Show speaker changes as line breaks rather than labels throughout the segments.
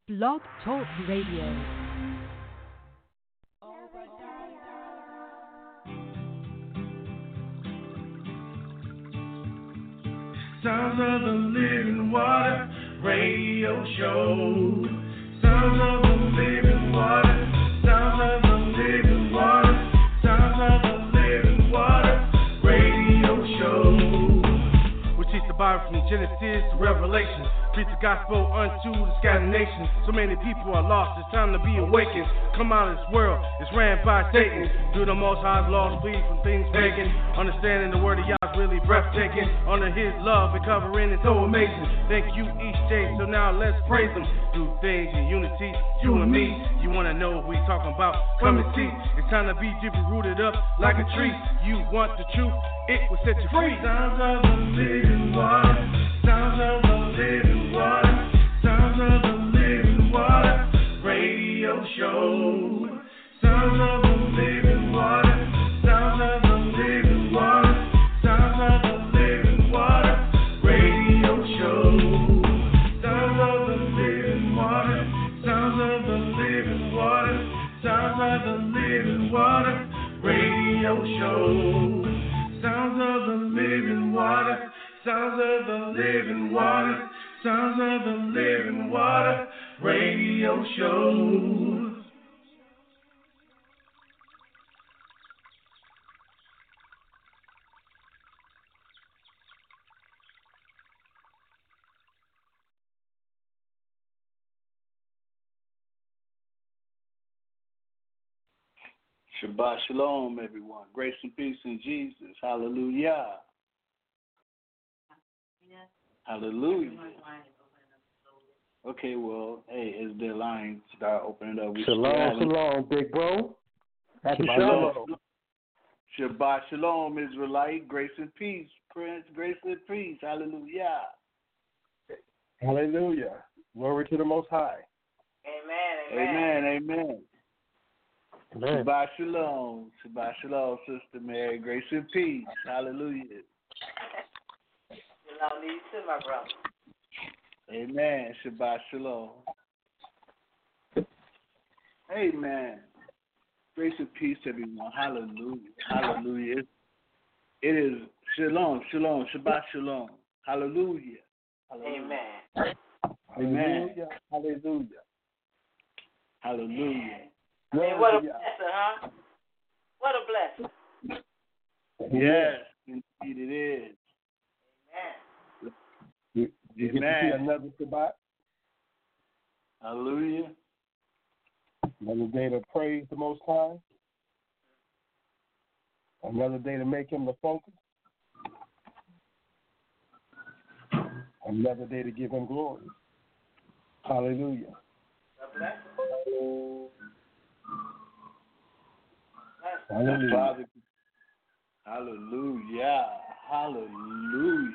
Blog Talk Radio.
Sounds of the Living Water Radio Show. Sounds of the Living Water. Sounds of the Living Water. Sounds of the Living Water Radio Show. We teach the Bible from Genesis to Revelation. Preach the gospel unto the scattered nations. So many people are lost, it's time to be awakened. Come out of this world, it's ran by Satan. Through the Most High's laws, flee from things pagan. Understanding the word of Yah's really breathtaking. Under His love and covering, it's so amazing. Thank you each day, so now let's praise Him. Do things in unity, you and me. You wanna know what we talking about? Come and see. It's time to be deeply rooted up like a tree. You want the truth, it will set you free. Sounds of the living water. Sounds of the living water. Sounds of the living water radio show. Sounds of the living water. Sounds of the living water. Sounds of the living water radio show. Sounds of the living water. Sounds of the living water. Sounds of the living water radio show. Sounds of the living water. Sounds of the living water. Sounds of the living water radio show.
Shabbat shalom, everyone. Grace and peace in Jesus. Hallelujah. Hallelujah. Okay, well, hey, as the line start opening up, we
shalom, big bro. Happy
shalom. Shabbat shalom, Israelite. Grace and peace, Prince. Grace and peace. Hallelujah.
Hallelujah. Glory to the Most High.
Amen. Shabbat shalom. Shabbat shalom, Sister Mary. Grace and peace. Hallelujah.
Shalom to you too, my brother.
Amen. Shabbat shalom. Amen. Grace and peace, everyone. Hallelujah. Hallelujah. It is shalom, shalom, Shabbat shalom. Hallelujah. Hallelujah.
Amen.
Amen.
Hallelujah.
Hallelujah.
Man, what a blessing, huh? What a blessing.
Yes, indeed it is.
Amen.
You get to see another Shabbat.
Hallelujah.
Another day to praise the Most High. Another day to make Him the focus. Another day to give Him glory. Hallelujah.
God bless you.
Hallelujah. Hallelujah. Hallelujah.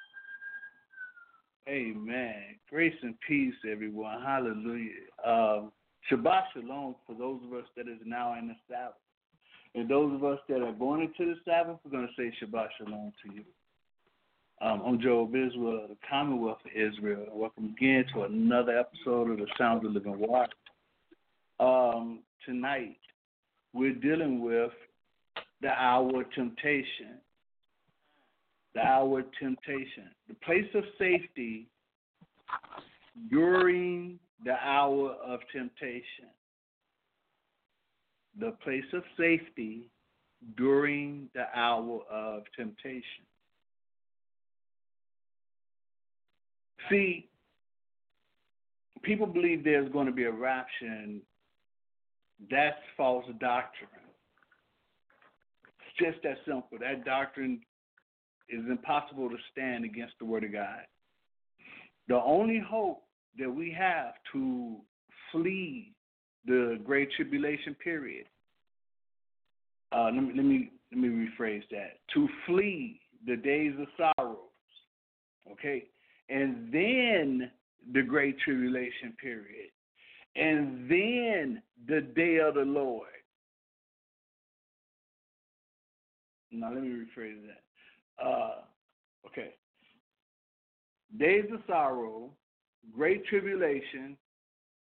Amen. Grace and peace, everyone. Hallelujah. Shabbat shalom for those of us that is now in the Sabbath. And those of us that are going into the Sabbath, we're going to say Shabbat shalom to you. I'm Job Israel, the Commonwealth of Israel. Welcome again to another episode of the Sounds of Living Water. Tonight, we're dealing with the hour of temptation. The hour of temptation. The place of safety during the hour of temptation. The place of safety during the hour of temptation. See, people believe there's going to be a rapture, and that's false doctrine. It's just that simple. That doctrine is impossible to stand against the Word of God. The only hope that we have to flee the Great Tribulation period, let me rephrase that. To flee the days of sorrows, okay, and then the Great Tribulation period, and then the day of the Lord. Now let me rephrase that. Okay. Days of sorrow, great tribulation,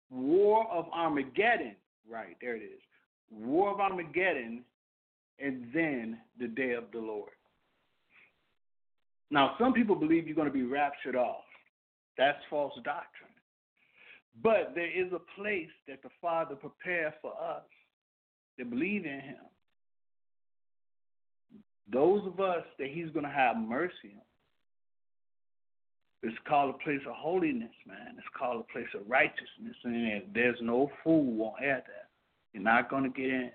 War of Armageddon. Right, there it is. War of Armageddon, and then the day of the Lord. Now, some people believe you're going to be raptured off. That's false doctrine. But there is a place that the Father prepared for us that believe in him. Those of us that he's going to have mercy on. It's called a place of holiness, man. It's called a place of righteousness. And there's no fool won't have that. You're not going to get in.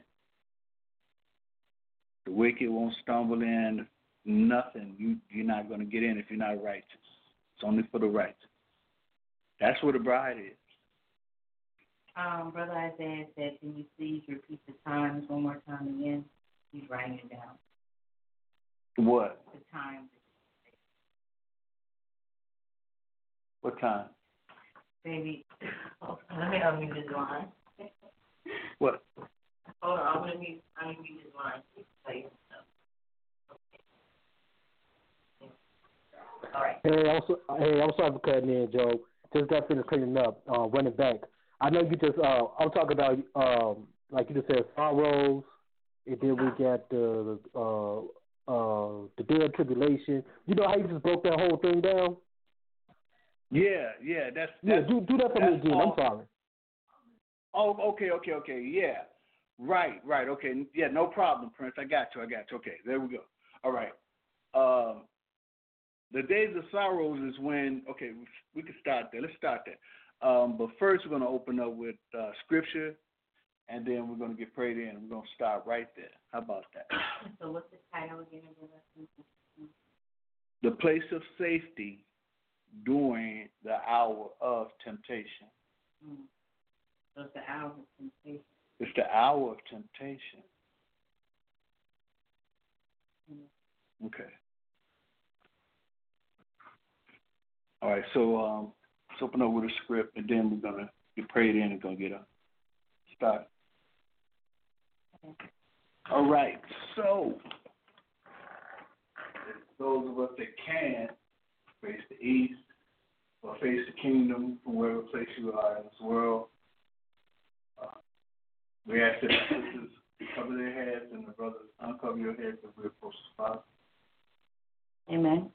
The wicked won't stumble in. Nothing. You're not going to get in if you're not righteous. It's only for the righteous. That's where the bride is.
Brother Isaiah said, can you please repeat the times one more time again? He's writing it down.
What?
The time.
What time?
Baby, let me unmute his line.
What?
Hold on, I'm going to unmute his line. Okay. All right.
Hey, I'm sorry for cutting in, Joe. Just got finished cleaning up, running back. I know you just, I'm talking about, like you just said, sorrows, and then we got the day of tribulation. You know how you just broke that whole thing down?
Yeah, that's
do that for me again. I'm sorry.
Oh, okay, yeah. Right, okay. Yeah, no problem, Prince. I got you. Okay, there we go. All right. The days of sorrows is when, okay, we can start there. Let's start there. But first we're going to open up with scripture, and then we're going to get prayed in. We're going to start right there. How about that?
So what's the title again?
The place of safety during the hour of temptation.
So it's the hour of temptation.
It's the hour of temptation. Okay. All right, so let's open up with a script, and then we're going to get prayed in and going to get a start.
Okay.
All right, so those of us that can face the east or face the kingdom from wherever place you are in this world, we ask that the sisters cover their heads and the brothers uncover your heads as we approach the spot.
Amen.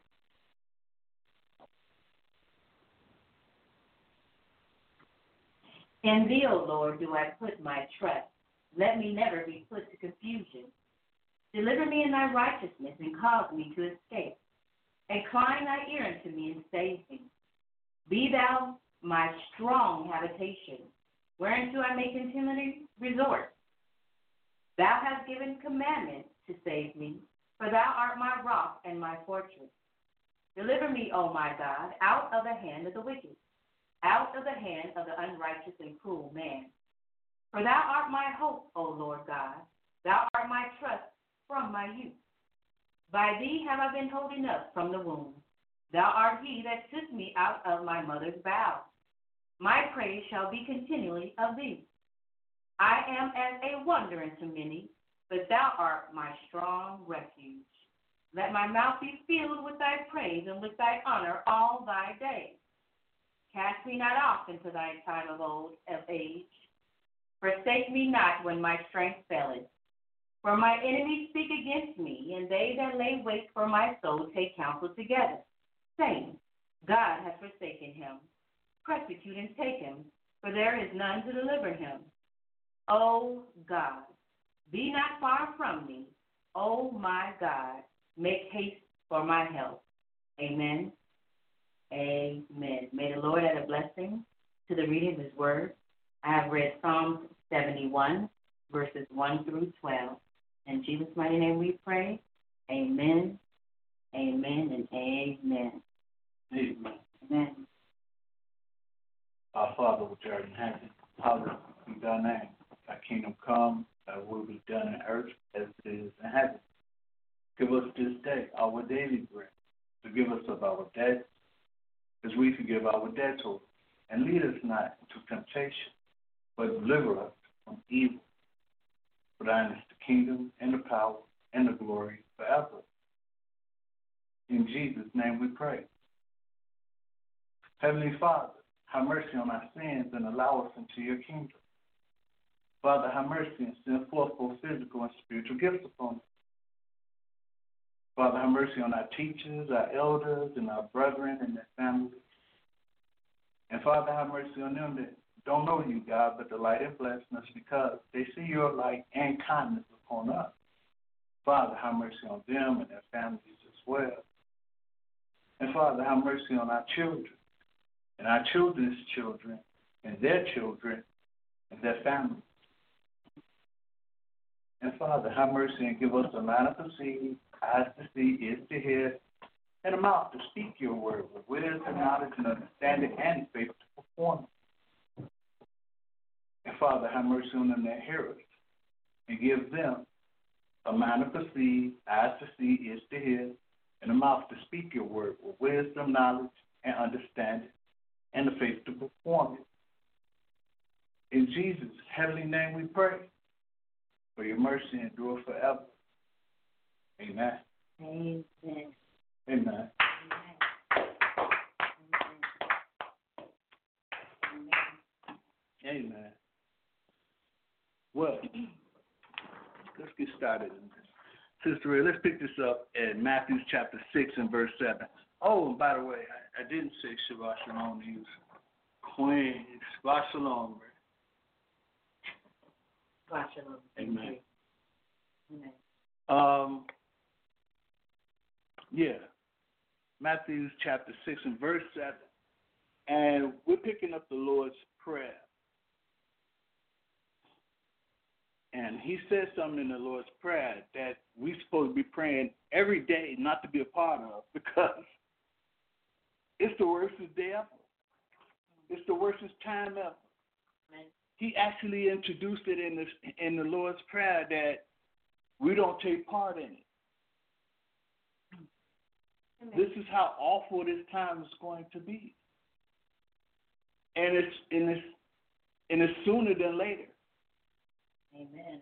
In thee, O Lord, do I put my trust. Let me never be put to confusion. Deliver me in thy righteousness and cause me to escape. Incline thy ear unto me and save me. Be thou my strong habitation, whereunto I may continually resort. Thou hast given commandment to save me, for thou art my rock and my fortress. Deliver me, O my God, out of the hand of the wicked, out of the hand of the unrighteous and cruel man. For thou art my hope, O Lord God. Thou art my trust from my youth. By thee have I been holding up from the womb. Thou art he that took me out of my mother's bowels. My praise shall be continually of thee. I am as a wonder unto many, but thou art my strong refuge. Let my mouth be filled with thy praise and with thy honor all thy days. Cast me not off into thy time of age. Forsake me not when my strength faileth. For my enemies speak against me, and they that lay wait for my soul take counsel together, saying, God hath forsaken him. Persecute and take him, for there is none to deliver him. O God, be not far from me. O my God, make haste for my help. Amen. Amen. May the Lord add a blessing to the reading of his word. I have read Psalms 71, verses 1 through 12. In Jesus' mighty name we pray. Amen, amen, and amen.
Amen.
Amen.
Our Father which art in heaven, hallowed be thy name. Thy kingdom come, thy will be done on earth as it is in heaven. Give us this day our daily bread. Forgive us of our debts, as we forgive our debtors. And lead us not into temptation, but deliver us from evil. For thine is the kingdom, and the power, and the glory forever. In Jesus' name we pray. Heavenly Father, have mercy on our sins and allow us into your kingdom. Father, have mercy and send forth both physical and spiritual gifts upon us. Father, have mercy on our teachers, our elders, and our brethren and their families. And Father, have mercy on them that don't know you, God, but delight in blessing us because they see your light and kindness upon us. Father, have mercy on them and their families as well. And Father, have mercy on our children and our children's children and their children and their families. And Father, have mercy and give us a mind to perceive, eyes to see, ears to hear, and a mouth to speak your word with wisdom, knowledge, and understanding, and faith to perform it. And Father, have mercy on them that hear us and give them a mind to perceive, eyes to see, ears to hear, and a mouth to speak your word with wisdom, knowledge, and understanding, and the faith to perform it. In Jesus' heavenly name we pray. For your mercy endure forever. Amen.
Amen.
Amen. Amen. Well, let's get started. Sister Ray, let's pick this up at Matthew chapter 6 and verse 7. Oh, and by the way, I didn't say Shabbat Shalom to you. Queen, Shabbat Shalom.
Shabbat Shalom.
Amen.
Amen.
Yeah. Matthew chapter 6 and verse 7. And we're picking up the Lord's Prayer. And he says something in the Lord's Prayer that we're supposed to be praying every day not to be a part of because it's the worstest day ever. It's the worstest time ever.
Amen.
He actually introduced it in the Lord's Prayer that we don't take part in it.
Amen.
This is how awful this time is going to be. And it's sooner than later.
Amen.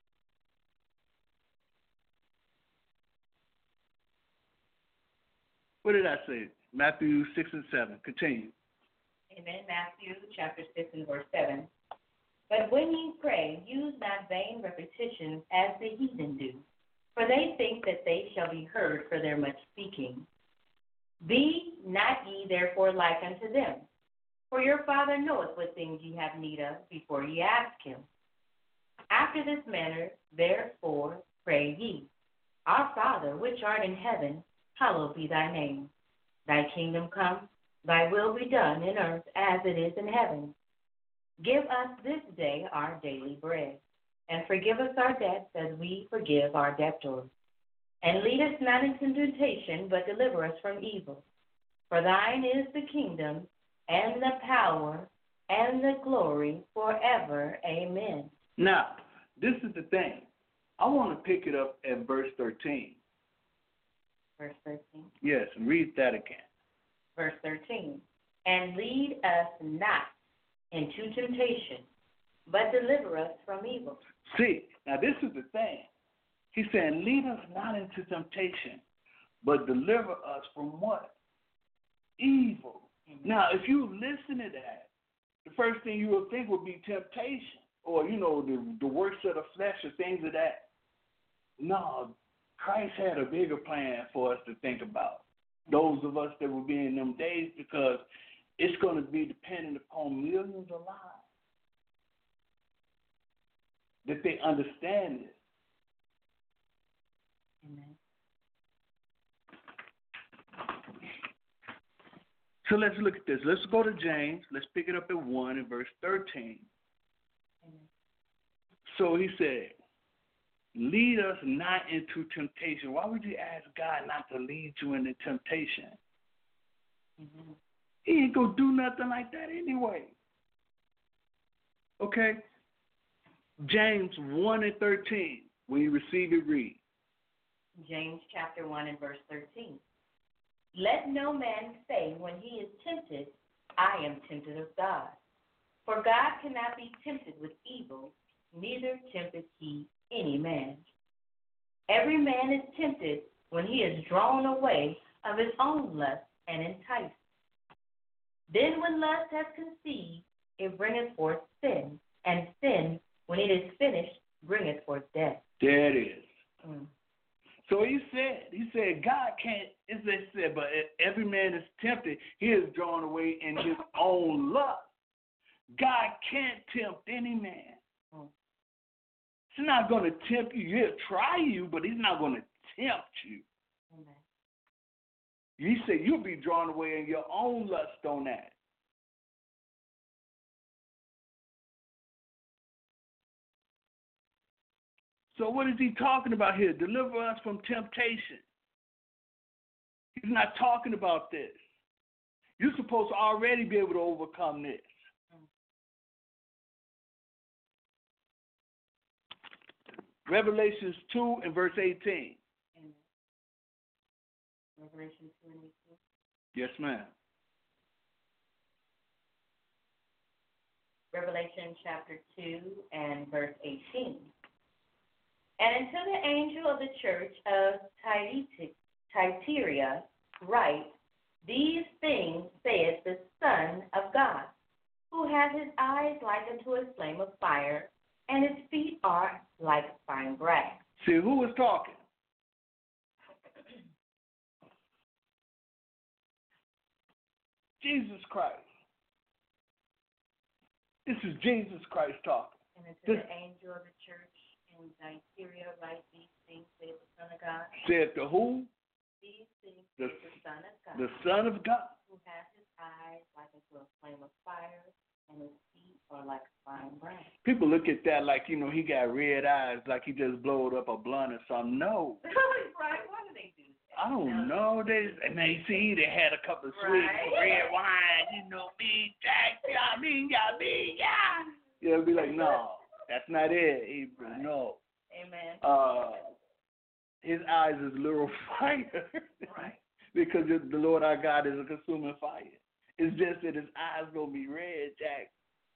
What did I say? Matthew 6 and 7. Continue.
Amen. Matthew chapter 6 and verse 7. But when ye pray, use not vain repetitions as the heathen do, for they think that they shall be heard for their much speaking. Be not ye therefore like unto them, for your Father knoweth what things ye have need of before ye ask him. After this manner, therefore, pray ye, Our Father, which art in heaven, hallowed be thy name. Thy kingdom come, thy will be done in earth as it is in heaven. Give us this day our daily bread, and forgive us our debts as we forgive our debtors. And lead us not into temptation, but deliver us from evil. For thine is the kingdom, and the power, and the glory forever. Amen.
Now, this is the thing. I want to pick it up at verse 13.
Verse 13.
Yes, and read that again.
Verse 13. And lead us not into temptation, but deliver us from evil.
See, now this is the thing. He's saying, lead us not into temptation, but deliver us from what? Evil. Mm-hmm. Now, if you listen to that, the first thing you will think would be temptation or, the works of the flesh or things of that. No, Christ had a bigger plan for us to think about. Those of us that will be in them days, because it's going to be dependent upon millions of lives that they understand this.
Amen.
So let's look at this. Let's go to James. Let's pick it up at 1 and verse 13.
Amen.
So he said, lead us not into temptation. Why would you ask God not to lead you into temptation?
Amen.
He ain't going to do nothing like that anyway. Okay? James 1 and 13. When you receive it, read.
James chapter 1 and verse 13. Let no man say when he is tempted, I am tempted of God. For God cannot be tempted with evil, neither tempteth he any man. Every man is tempted when he is drawn away of his own lust and enticed. Then when lust has conceived, it bringeth forth sin, and sin, when it is finished, bringeth forth death.
There it is.
Mm.
So he said, God can't, as they said, but every man is tempted, he is drawn away in his own lust. God can't tempt any man.
Mm.
He's not going to tempt you. He'll try you, but he's not going to tempt you.
Amen.
He said you'll be drawn away in your own lust on that. So what is he talking about here? Deliver us from temptation. He's not talking about this. You're supposed to already be able to overcome this. Revelations 2 and verse 18.
Amen. Revelation 2 and 18.
Yes, ma'am.
Revelation chapter 2 and verse 18. And unto the angel of the church of Thyatira write, These things saith the Son of God, who hath his eyes like unto a flame of fire, and his feet are like fine brass.
See, who is talking? Jesus Christ. This is Jesus Christ talking.
And unto the angel of the church in Thyatira write, These things saith the Son of God.
Said to who?
These things saith the Son of God.
The Son of God.
Who hath his eyes like unto a flame of fire, and his feet are like fine brass.
People look at that like, he got red eyes, like he just blowed up a blunt or something. No.
Right? Why do they do that?
I don't know. They had a cup of sweet red wine, me, Jack, yeah. It'll be like, no, that's not it. Hebrew, no.
Amen.
His eyes is literal fire.
Right.
Because the Lord our God is a consuming fire. It's just that his eyes gonna be red, Jack.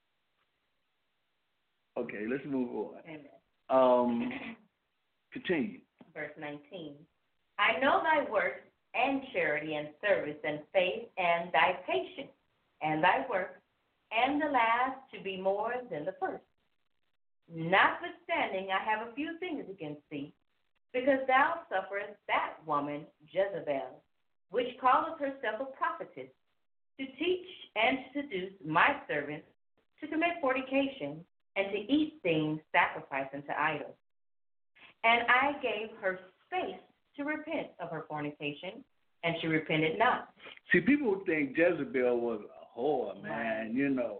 Okay, let's move on.
Amen.
Continue.
Verse 19. I know thy works and charity and service and faith and thy patience and thy work, and the last to be more than the first. Notwithstanding, I have a few things against thee, because thou sufferest that woman Jezebel, which calleth herself a prophetess, to teach and to seduce my servants to commit fornication and to eat things sacrificed unto idols. And I gave her space to repent of her fornication, and she repented not.
See, people think Jezebel was a whore, man.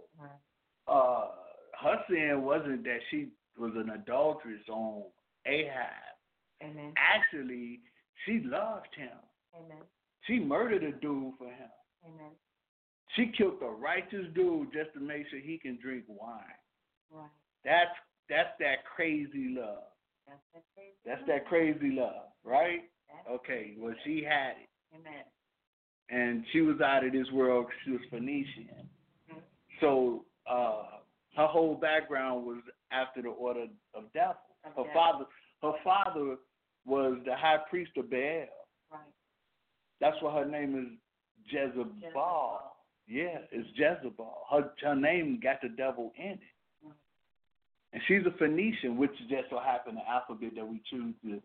Right.
Her sin wasn't that she was an adulteress on Ahab.
Amen.
Actually, she loved him.
Amen.
She murdered a dude for him.
Amen.
She killed a righteous dude just to make sure he can drink wine.
Right.
That's that crazy love. That's that crazy love, right? Okay, well, she had it.
Amen.
And she was out of this world because she was Phoenician.
Mm-hmm.
So her whole background was after the order of Devil. Her father was the high priest of Baal.
Right.
That's why her name is Jezebel. Yeah, it's Jezebel. Her name got the devil in it.
Right.
And she's a Phoenician, which just so happened the alphabet that we choose to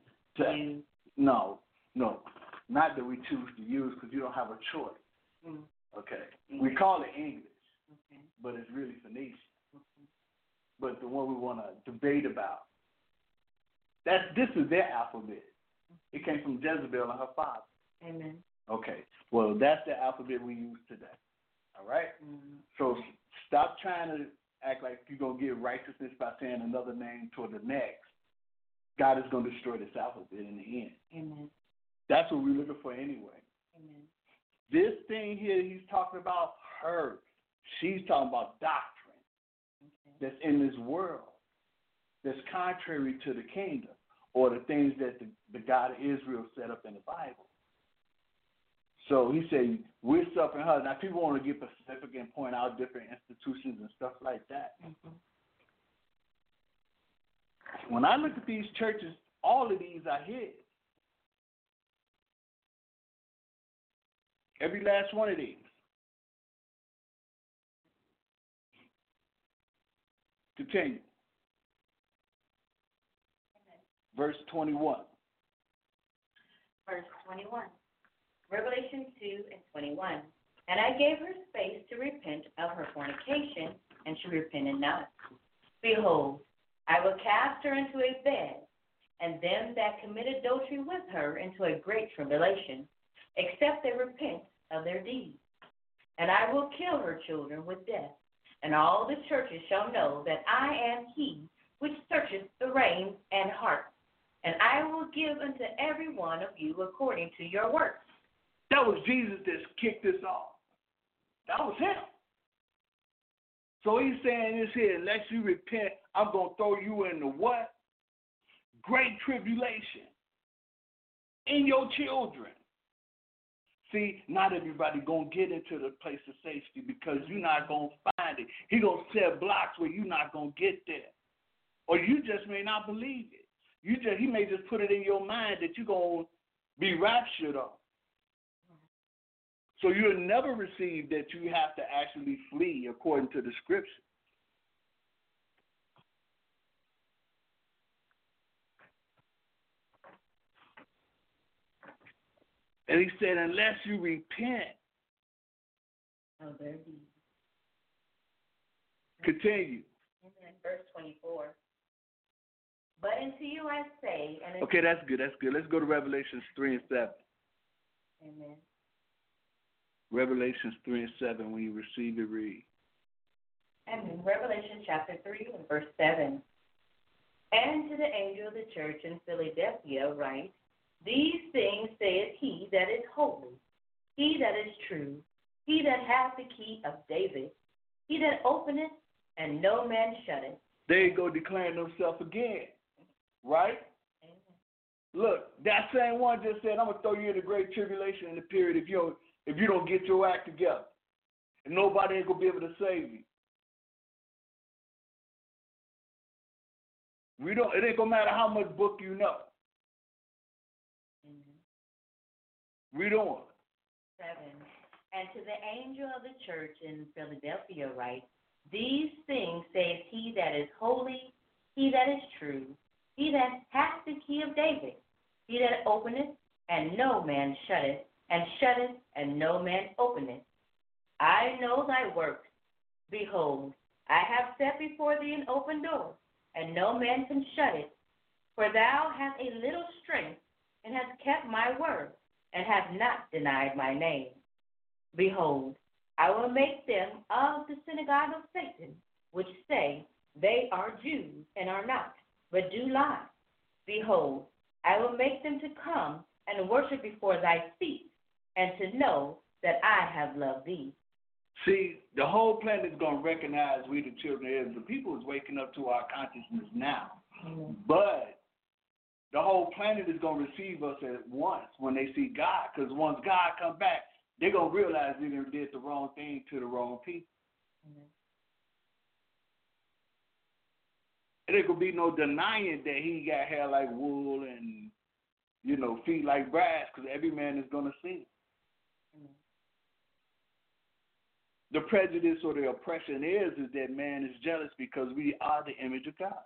no, not that we choose to use because you don't have a choice.
Mm.
Okay. We call it English,
Okay.
but it's really Phoenician.
Okay.
But the one we want to debate about, this is their alphabet. It came from Jezebel and her father.
Amen.
Okay. Well, that's the alphabet we use today. All right?
Mm-hmm.
So stop trying to act like you're going to get righteousness by saying another name toward the next. God is going to destroy this alphabet in the end.
Amen.
That's what we're looking for anyway.
Amen.
This thing here, he's talking about her. She's talking about doctrine that's in this world that's contrary to the kingdom or the things that the God of Israel set up in the Bible. So he said, we're suffering her. Now, people want to get specific and point out different institutions and stuff like that.
Mm-hmm.
When I look at these churches, all of these are his. Every last one of these. Continue. Verse 21.
Verse 21. Revelation 2 and 21. And I gave her space to repent of her fornication, and she repented not. Behold, I will cast her into a bed, and them that committed adultery with her into a great tribulation, except they repent of their deeds. And I will kill her children with death, and all the churches shall know that I am he which searcheth the reins and hearts, and I will give unto every one of you according to your works.
That was Jesus that kicked this off. That was him. So he's saying this here, unless you repent, I'm going to throw you into what? Great tribulation. In your children. See, not everybody going to get into the place of safety because you're not going to find it. He going to set blocks where you're not going to get there. Or you just may not believe it. He may just put it in your mind that you're going to be raptured on. So you'll never receive that you have to actually flee according to the scripture. And he said, unless you repent.
Oh, there it is.
Continue.
Amen. Verse 24. But unto you I say, and
okay, that's good. Let's go to Revelations 3 and 7.
Amen.
Revelations 3 and 7, when you receive it, read.
Amen. Revelation chapter 3 and verse 7. And to the angel of the church in Philadelphia write, these things saith he that is holy, he that is true, he that hath the key of David, he that openeth, and no man shutteth.
There you go, declaring himself again. Right?
Amen.
Look, that same one just said, I'm going to throw you in the great tribulation in the period if you don't get your act together. And nobody ain't going to be able to save you. It ain't going to matter how much book you know. Read on.
7. And to the angel of the church in Philadelphia write, these things saith he that is holy, he that is true, he that hath the key of David, he that openeth, and no man shutteth, and shutteth, and no man openeth. I know thy works. Behold, I have set before thee an open door, and no man can shut it. For thou hast a little strength, and hast kept my word, and hast not denied my name. Behold, I will make them of the synagogue of Satan, which say they are Jews, and are not, but do lie. Behold, I will make them to come and worship before thy feet, and to know that I have loved thee.
See, the whole planet is going to recognize we the children of Israel. The people is waking up to our consciousness now. Mm-hmm. But the whole planet is going to receive us at once when they see God. Because once God comes back, they're going to realize they did the wrong thing to the wrong people. Mm-hmm. And there could be no denying that he got hair like wool and, feet like brass, because every man is going to see it. Mm-hmm. The prejudice or the oppression is that man is jealous because we are the image of God.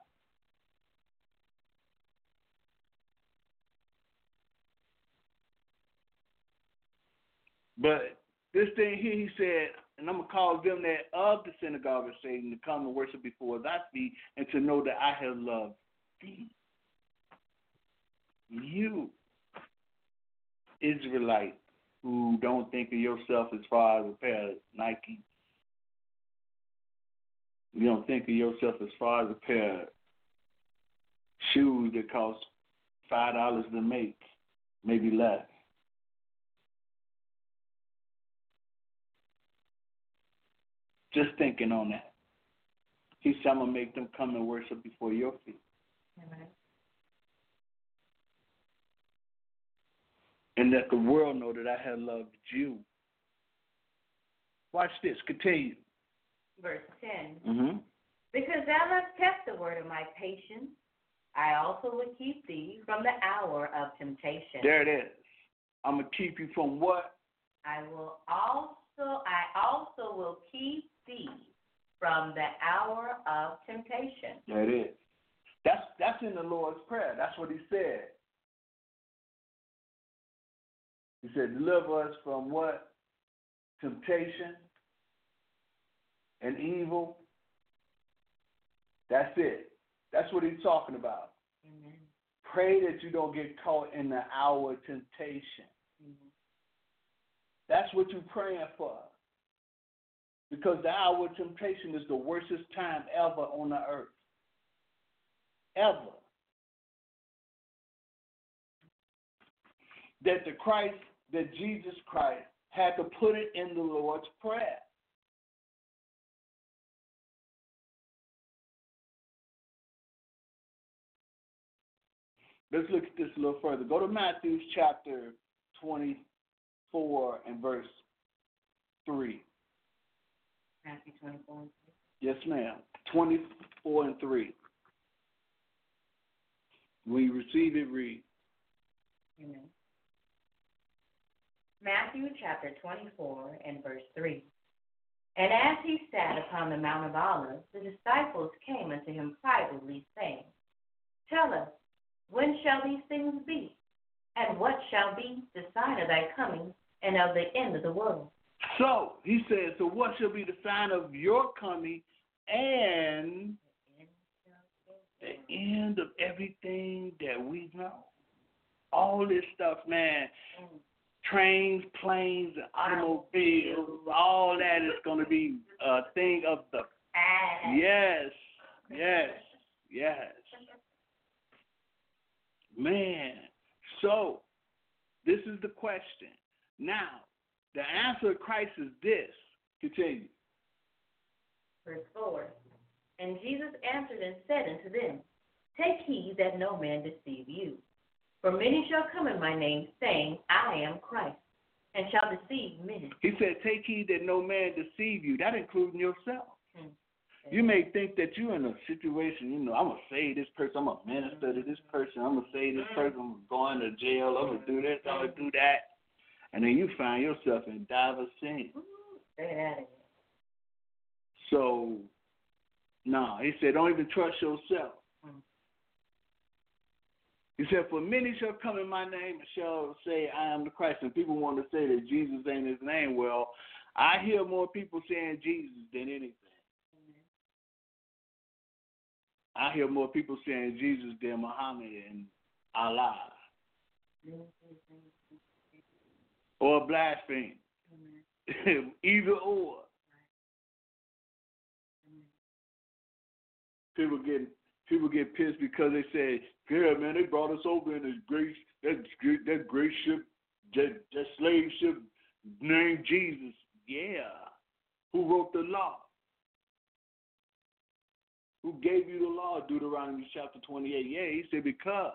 But this thing here, he said, and I'm going to call them that of the synagogue of Satan to come and worship before thy feet and to know that I have loved thee. You, Israelite, who don't think of yourself as far as a pair of Nike. You don't think of yourself as far as a pair of shoes that cost $5 to make, maybe less. Just thinking on that. He said, I'm going to make them come and worship before your feet. Amen. And let the world know that I have loved you. Watch this. Continue.
Verse 10.
Mm-hmm.
Because thou hast kept the word of my patience, I also will keep thee from the hour of temptation.
There it is. I'm going to keep you from what?
I also will keep thee from the hour of temptation.
That is. That's in the Lord's Prayer. That's what he said. He said, deliver us from what? Temptation and evil. That's it. That's what he's talking about.
Amen.
Pray that you don't get caught in the hour of temptation.
Amen.
That's what you're praying for. Because the hour of temptation is the worstest time ever on the earth. Ever. That Jesus Christ had to put it in the Lord's Prayer. Let's look at this a little further. Go to Matthew chapter 24 and verse 3.
Matthew 24 and 3.
Yes, ma'am. 24 and 3. When you receive it, read.
Amen. Matthew chapter 24 and verse 3. And as he sat upon the Mount of Olives, the disciples came unto him privately, saying, Tell us, when shall these things be? And what shall be the sign of thy coming and of the end of the world?
So, he says, so what shall be the sign of your coming and the end of everything that we know? All this stuff, man. Trains, planes, automobiles, all that is going to be a thing of the past. Yes. Man, so this is the question. Now, the answer of Christ is this. Continue.
Verse 4. And Jesus answered and said unto them, Take heed that no man deceive you. For many shall come in my name, saying, I am Christ, and shall deceive many.
He said, take heed that no man deceive you. That including yourself. You may think that you're in a situation, I'm going to save this person, I'm going to minister to this person, I'm going to save this person, I'm going to jail, I'm going to do this, I'm going to do that. And then you find yourself in diverse sins.
Say that again.
So, no, he said, don't even trust yourself. He said, for many shall come in my name and shall say, I am the Christ. And people want to say that Jesus ain't his name. Well, I hear more people saying Jesus than anything. I hear more people saying Jesus than Muhammad and Allah. Or blaspheme. Either or. People get pissed because they say, yeah, man, they brought us over in that great ship, that slave ship named Jesus. Yeah. Who wrote the law? Who gave you the law? Deuteronomy chapter 28. Yeah, he said because.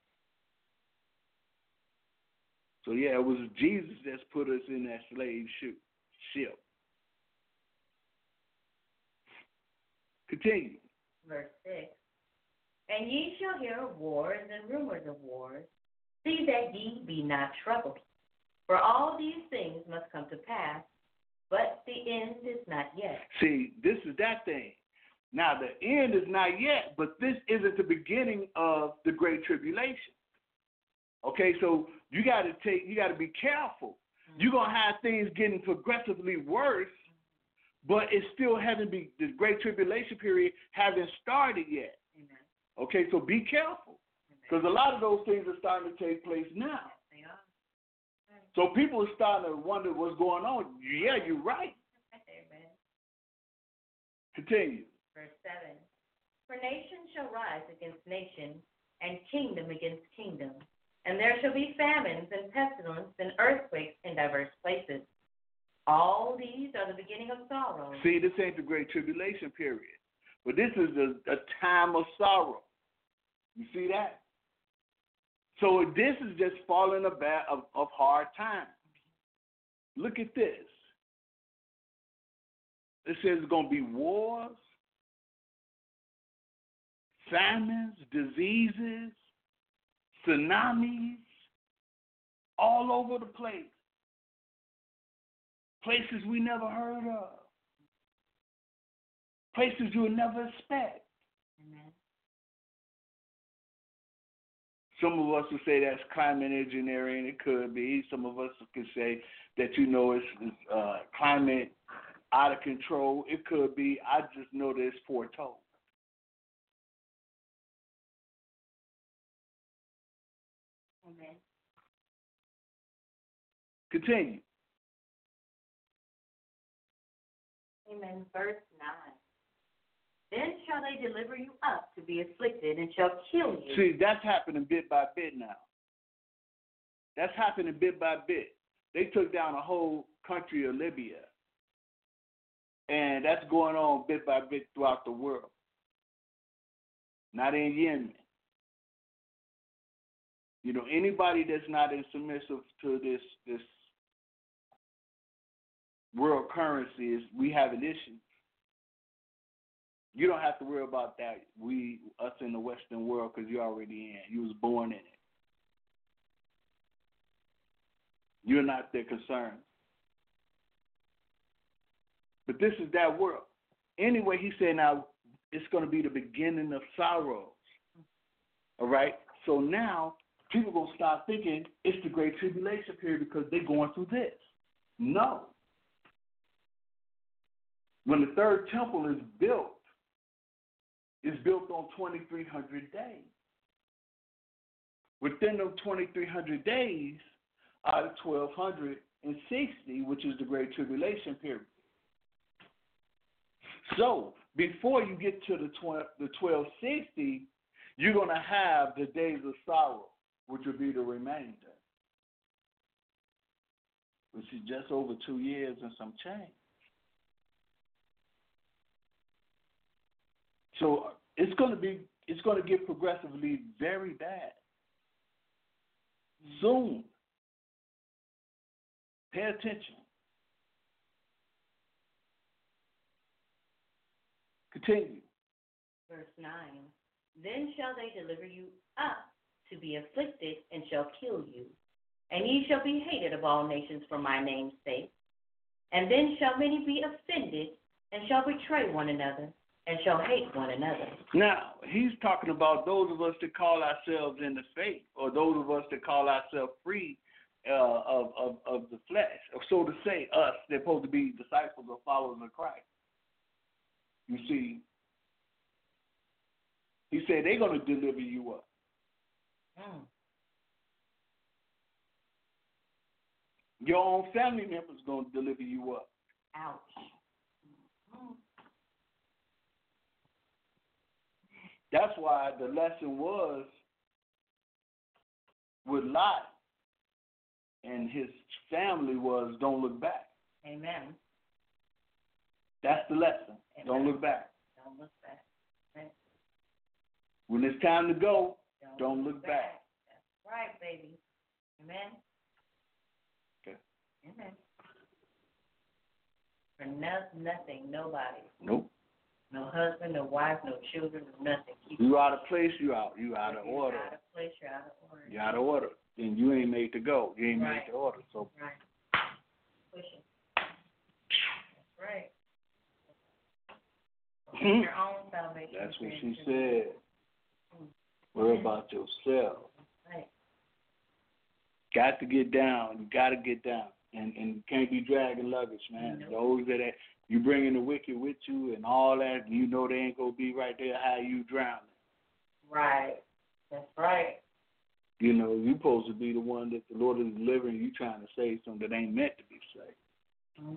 So, yeah, it was Jesus that's put us in that slave ship. Continue.
Verse 6. And ye shall hear of wars and rumors of wars. See that ye be not troubled. For all these things must come to pass, but the end is not yet.
See, this is that thing. Now, the end is not yet, but this isn't the beginning of the Great Tribulation. Okay, so you got to be careful. You're going to have things getting progressively worse, but it still hasn't been, the Great Tribulation period hasn't started yet.
Amen.
Okay, so be careful, because a lot of those things are starting to take place now.
They are.
So people are starting to wonder what's going on. Yeah, you're right.
Amen.
Continue.
Verse 7. For nation shall rise against nation, and kingdom against kingdom. And there shall be famines and pestilence and earthquakes in diverse places. All these are the beginning of sorrow.
See, this ain't the Great Tribulation period, but this is a time of sorrow. You see that? So this is just falling about of hard times. Look at this. It says it's going to be wars, famines, diseases, tsunamis, all over the place. Places we never heard of. places you'll never expect.
Amen.
Some of us would say that's climate engineering. It could be. Some of us could say that, it's climate out of control. It could be. I just know that it's foretold.
Amen.
Continue.
Amen. Verse 9. Then shall they deliver you up to be afflicted and shall kill you.
See, that's happening bit by bit now. That's happening bit by bit. They took down a whole country of Libya. And that's going on bit by bit throughout the world. Not in Yemen. Anybody that's not in submissive to this world currency is we have an issue. You don't have to worry about that. Us in the Western world, because you're already in. You was born in it. You're not their concern. But this is that world. Anyway, he said now it's going to be the beginning of sorrows. All right? So now people are going to start thinking it's the Great Tribulation period because they're going through this. No. When the third temple is built, it's built on 2,300 days. Within those 2,300 days are the 1,260, which is the Great Tribulation period. So before you get to the 1,260, you're going to have the days of sorrow, which will be the remainder, which is just over 2 years and some change. So it's going to get progressively very bad. Soon. Pay attention. Continue.
Verse 9. Then shall they deliver you up to be afflicted and shall kill you. And ye shall be hated of all nations for my name's sake. And then shall many be offended and shall betray one another and shall hate one another.
Now, he's talking about those of us that call ourselves in the faith, or those of us that call ourselves free of the flesh. So to say, us, they're supposed to be disciples or followers of Christ. You see, he said they're going to deliver you up. Your own family members going to deliver you up.
Ouch.
That's why the lesson was with Lot and his family was don't look back.
Amen.
That's the lesson.
Amen.
Don't look back.
Don't look back. Amen.
When it's time to go, don't look back.
That's right, baby. Amen.
Okay.
Amen. For nothing, nobody.
Nope.
No husband, no wife, no children, no nothing.
You out of place, you out of order.
You're out of place, you're out of order.
You're out of order. Then you ain't made to go. You ain't made to order. So
right. Push it. That's right. Your own salvation.
That's what she said. Worry about yourself.
Right.
Got to get down. You got to get down. And you can't be dragging luggage, man.
Nope.
Those that you bringing the wicked with you and all that, you know they ain't going to be right there how you drowning.
Right. That's right.
You know, you supposed to be the one that the Lord is delivering. You trying to save something that ain't meant to be saved.
Mm-hmm.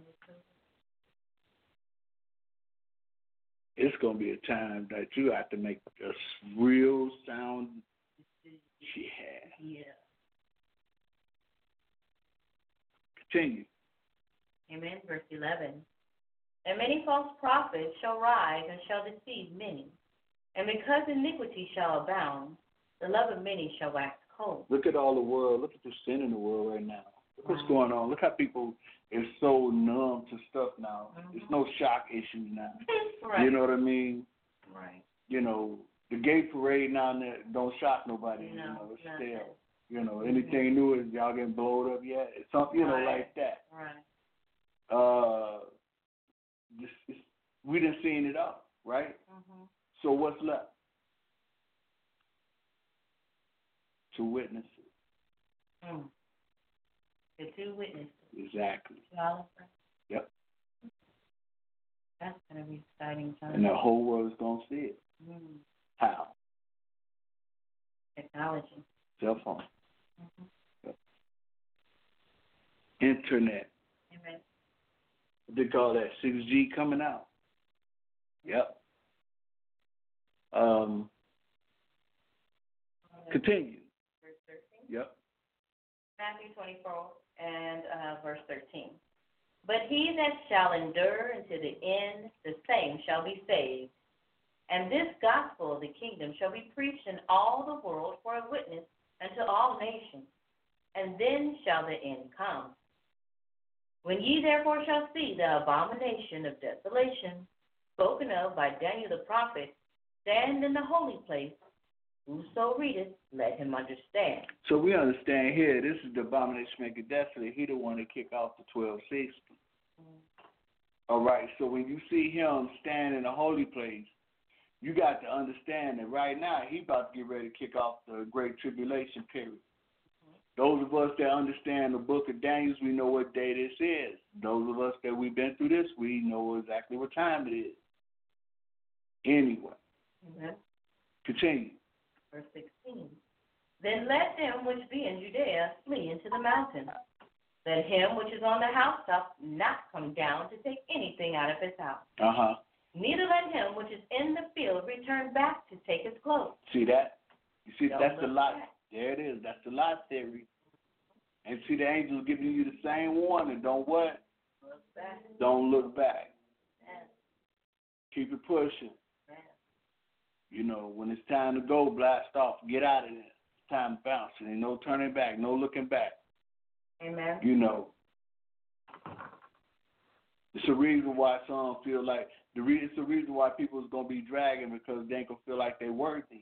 It's going to be a time that you have to make a real sound.
Yeah.
Continue.
Amen. Verse 11. And many false prophets shall rise and shall deceive many. And because iniquity shall abound, the love of many shall wax cold.
Look at all the world. Look at the sin in the world right now. Look what's going on. Look how people is so numb to stuff now.
Mm-hmm.
There's no shock issues now.
Right.
You know what I mean?
Right.
You know, the gay parade now and there don't shock nobody.
No,
you know, it's
nothing.
still. You know, anything new is y'all getting blowed up yet? It's something, you know, like that.
Right.
We done seen it all. right?
Mm-hmm.
So what's left? 2 witnesses.
The 2 witnesses.
Exactly. Yep.
That's going to be exciting time.
And the whole world is going to see it. How?
Technology.
Cell phone. Yep. Internet.
Amen.
What they call that? 6G coming out. Yep. Continue.
Verse 13.
Yep.
Matthew 24 and verse 13. But he that shall endure unto the end, the same shall be saved. And this gospel of the kingdom shall be preached in all the world for a witness unto all nations. And then shall the end come. When ye therefore shall see the abomination of desolation, spoken of by Daniel the prophet, stand in the holy place, whoso readeth, let him understand.
So we understand here, this is the abomination making desolate. He the one that kick off the 1260. All right, so when you see him stand in the holy place, you got to understand that right now he about to get ready to kick off the Great Tribulation period. Those of us that understand the book of Daniel, we know what day this is. Those of us that we've been through this, we know exactly what time it is. Anyway, continue.
Verse 16. Then let them which be in Judea flee into the mountains. Let him which is on the housetop not come down to take anything out of his house. Neither let him which is in the field return back to take his clothes.
See that? You see,
Don't
that's the
look
lot.
back.
There it is. That's the lot theory. And see, the angels giving you the same warning. Don't what?
Look back.
Don't look back.
Yes.
Keep it pushing.
Yes.
You know, when it's time to go, blast off. Get out of there. It's time to bounce. There ain't no turning back. No looking back.
Amen.
You know. It's a reason why some feel like, it's the reason why people is going to be dragging because they ain't going to feel like they're worthy.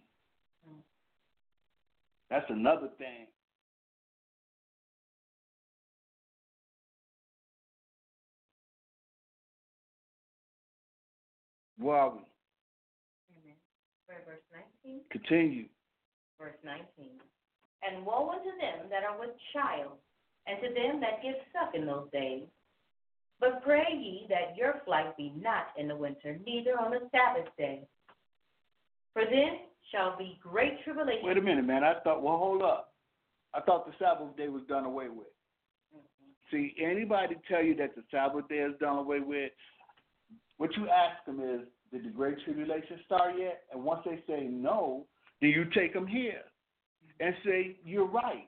That's another thing. Where are we?
Amen. Verse 19.
Continue.
Verse 19. And woe unto them that are with child, and to them that give suck in those days. But pray ye that your flight be not in the winter, neither on the Sabbath day. For then shall be great tribulation.
Wait a minute, man. Hold up. I thought the Sabbath day was done away with. See, anybody tell you that the Sabbath day is done away with, what you ask them is, did the Great Tribulation start yet? And once they say no, then you take them here and say, you're right.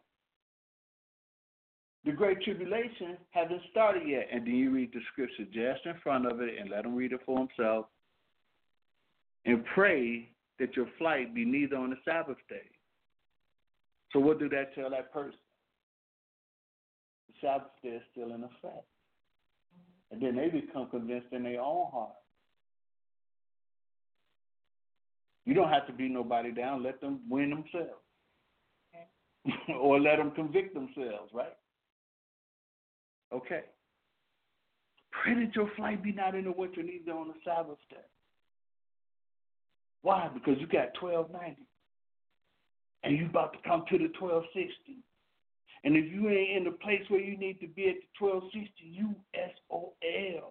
The Great Tribulation hasn't started yet. And then you read the scripture just in front of it and let them read it for themselves and pray that your flight be neither on the Sabbath day. So what do that tell that person? The Sabbath day is still in effect. And then they become convinced in their own heart. You don't have to beat nobody down. Let them win themselves. Okay. Or let them convict themselves, right? Okay. Pray that your flight be not in the winter, neither on the Sabbath day. Why? Because you got 1290. And you about to come to the 1260. And if you ain't in the place where you need to be at the 1260, USOL.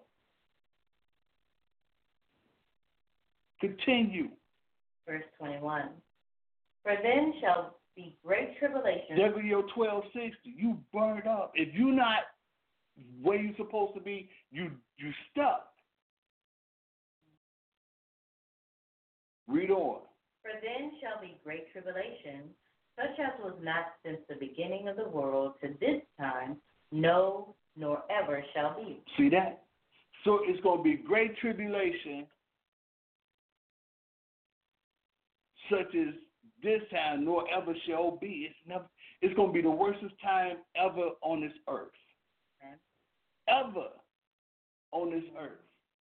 Continue.
Verse 21. For then shall be great tribulation.
There go your 1260. You burned up. If you're not where you're supposed to be, you stuck. Read on.
For then shall be great tribulation, such as was not since the beginning of the world to this time, no, nor ever shall be.
See that? So it's going to be great tribulation, such as this time, nor ever shall be. It's going to be the worstest time ever on this earth.
Okay.
Ever on this earth.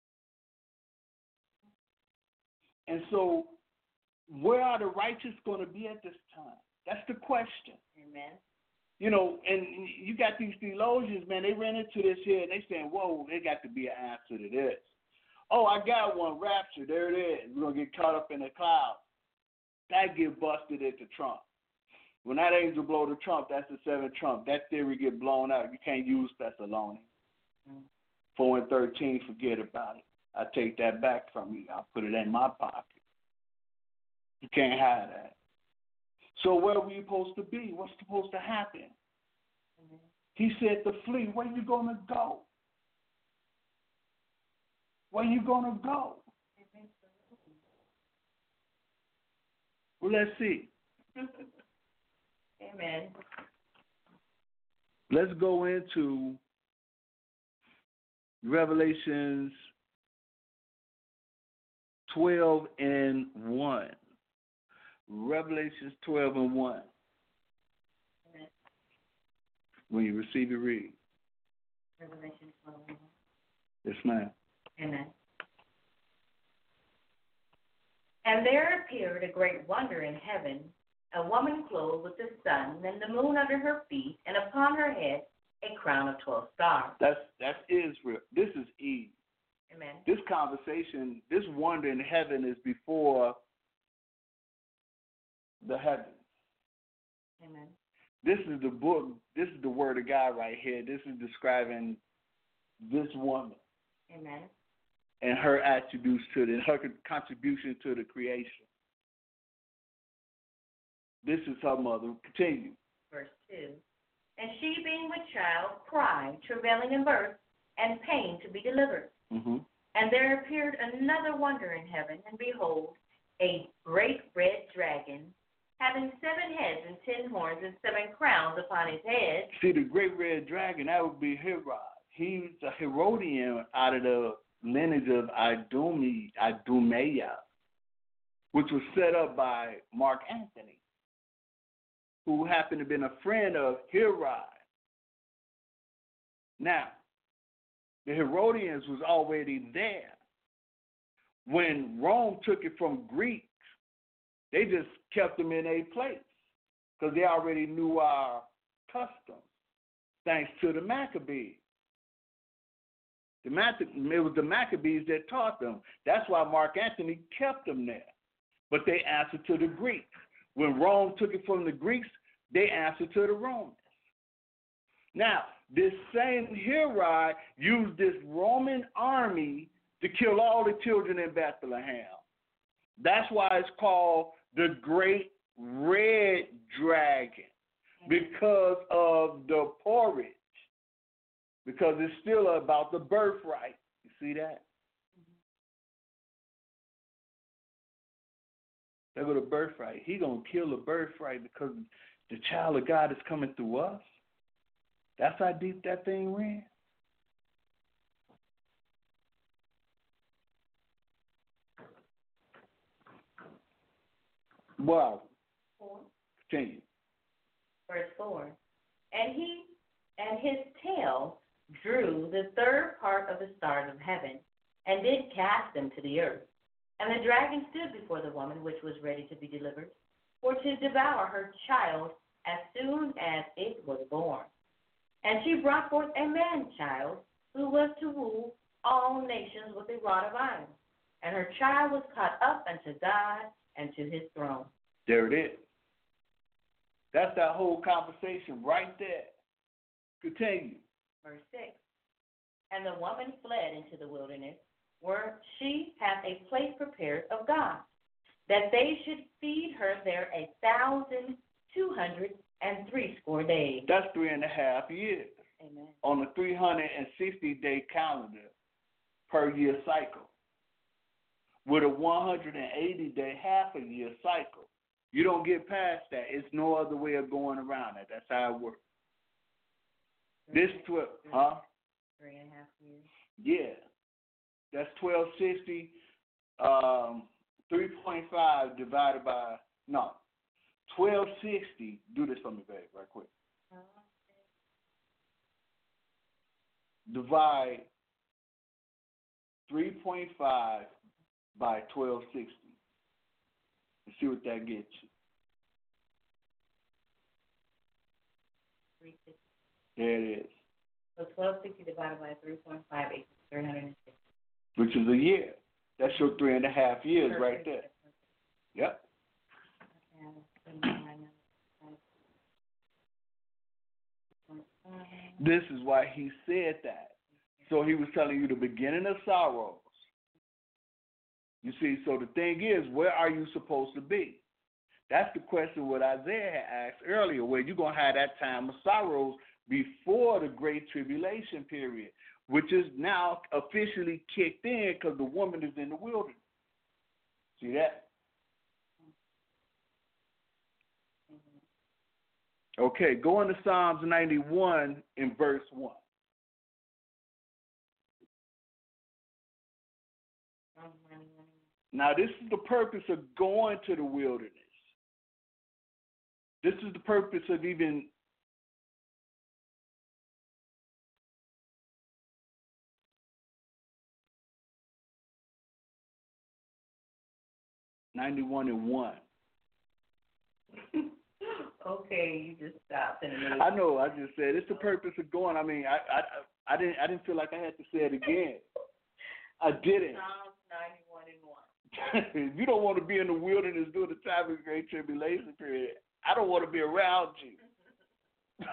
And so, where are the righteous going to be at this time? That's the question.
Amen.
You know, and you got these theologians, man, they ran into this here, and they saying, whoa, there got to be an answer to this. Oh, I got one, rapture. There it is. We're going to get caught up in the cloud. That get busted at the trump. When that angel blow the trump, that's the seventh trump. That theory get blown out. You can't use Thessalonians. 4 and 13, forget about it. I take that back from you. I'll put it in my pocket. You can't have that. So where are we supposed to be? What's supposed to happen? He said to flee. Where you going to go? Where you going to go? Well, let's see.
Amen.
Let's go into Revelations 12 and 1. Revelations 12 and 1.
Amen.
When you receive it, read.
Revelation 12 and 1.
Yes, ma'am.
Amen. And there appeared a great wonder in heaven, a woman clothed with the sun and the moon under her feet, and upon her head a crown of 12 stars.
That's Israel. This is Eve.
Amen.
This conversation, this wonder in heaven is before the heavens.
Amen.
This is the book. This is the word of God right here. This is describing this woman.
Amen.
And her attributes to it, and her contribution to the creation. This is her mother. Continue.
Verse 2. And she, being with child, cried, travailing in birth, and pain to be delivered.
Mm-hmm.
And there appeared another wonder in heaven, and behold, a great red dragon, having 7 heads and 10 horns and 7 crowns upon his head.
See, the great red dragon, that would be Herod. He's a Herodian out of the lineage of Idumea, which was set up by Mark Antony, who happened to have been a friend of Herod. Now, the Herodians was already there. When Rome took it from Greeks, they just kept them in a place because they already knew our customs, thanks to the Maccabees. It was the Maccabees that taught them. That's why Mark Antony kept them there. But they answered to the Greeks. When Rome took it from the Greeks, they answered to the Romans. Now, this same Herod used this Roman army to kill all the children in Bethlehem. That's why it's called the Great Red Dragon, because of the porridge. Because it's still about the birthright. You see that? There go the birthright. He gonna kill the birthright because the child of God is coming through us. That's how deep that thing ran. Wow.
4.
Continue.
Verse 4. And his tail drew the third part of the stars of heaven, and did cast them to the earth. And the dragon stood before the woman which was ready to be delivered, for to devour her child as soon as it was born. And she brought forth a man-child, who was to rule all nations with a rod of iron. And her child was caught up unto God and to his throne.
There it is. That's that whole conversation right there. Continue.
Verse 6. And the woman fled into the wilderness, where she hath a place prepared of God, that they should feed her there 1,260 days.
That's 3.5 years.
Amen.
On a 360-day calendar per year cycle, with a 180-day half a year cycle. You don't get past that. It's no other way of going around it. That's how it works. This 12, huh?
3.5 years.
Yeah. That's 1260, 3.5 divided by, 1260. Do this for me, babe, right quick. Divide 3.5 by 1260. And see what that gets you.
360.
There it is.
So 1260 divided by 3.5 equals 360.
which is a year. That's your 3.5 years right there. Yep. This is why he said that. So he was telling you the beginning of sorrows. You see, so the thing is, where are you supposed to be? That's the question what Isaiah had asked earlier, where you're going to have that time of sorrows before the great tribulation period, which is now officially kicked in because the woman is in the wilderness. See that? Okay, go into Psalms 91 in verse 1. Now, this is the purpose of going to the wilderness. This is the purpose of even (91:1).
Okay, you just stopped in the middle.
I know. I just said it's the purpose of going. I mean, I didn't feel like I had to say it again. I didn't.
Psalms 91:1.
If you don't want to be in the wilderness during the time of the great tribulation period, I don't want to be around you.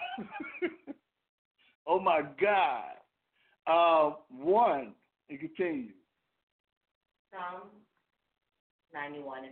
Oh my God. 1. It continues.
Psalm 91:1.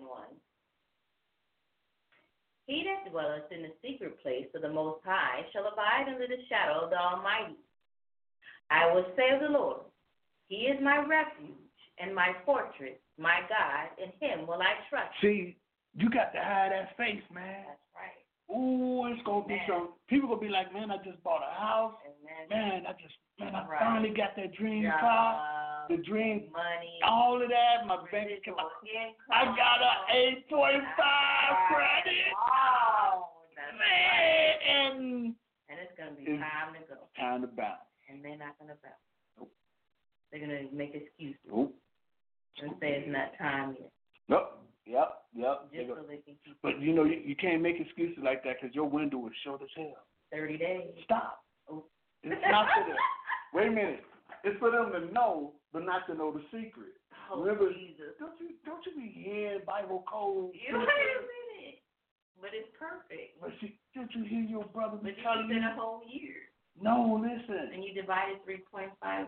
He that dwelleth in the secret place of the Most High shall abide under the shadow of the Almighty. I will say of the Lord, He is my refuge and my fortress, my God, in Him will I trust.
See, you got to hide that face, man.
That's right.
Ooh, it's gonna be some. People gonna be like, man, I just bought a house.
Amen.
I finally got that dream car, the dream
money,
all of that. My bank account. I got a 8.5 credit.
Oh,
man,
and it's gonna be time to go.
Time to bounce.
And they're not gonna bounce. Nope. They're gonna make excuses.
Nope.
And say it's not time yet.
Nope. Yep.
Just so they can keep.
But you know, you can't make excuses like that because your window is short as hell.
30 days.
Stop.
Oh.
It's not for them. Wait a minute. It's for them to know, but not to know the secret.
Oh,
remember,
Jesus.
Don't you be hearing Bible code?
Wait a minute. But it's perfect.
But don't you hear your brother be
but
telling
you
you?
spent a whole year.
No, listen.
And you divided 3.5.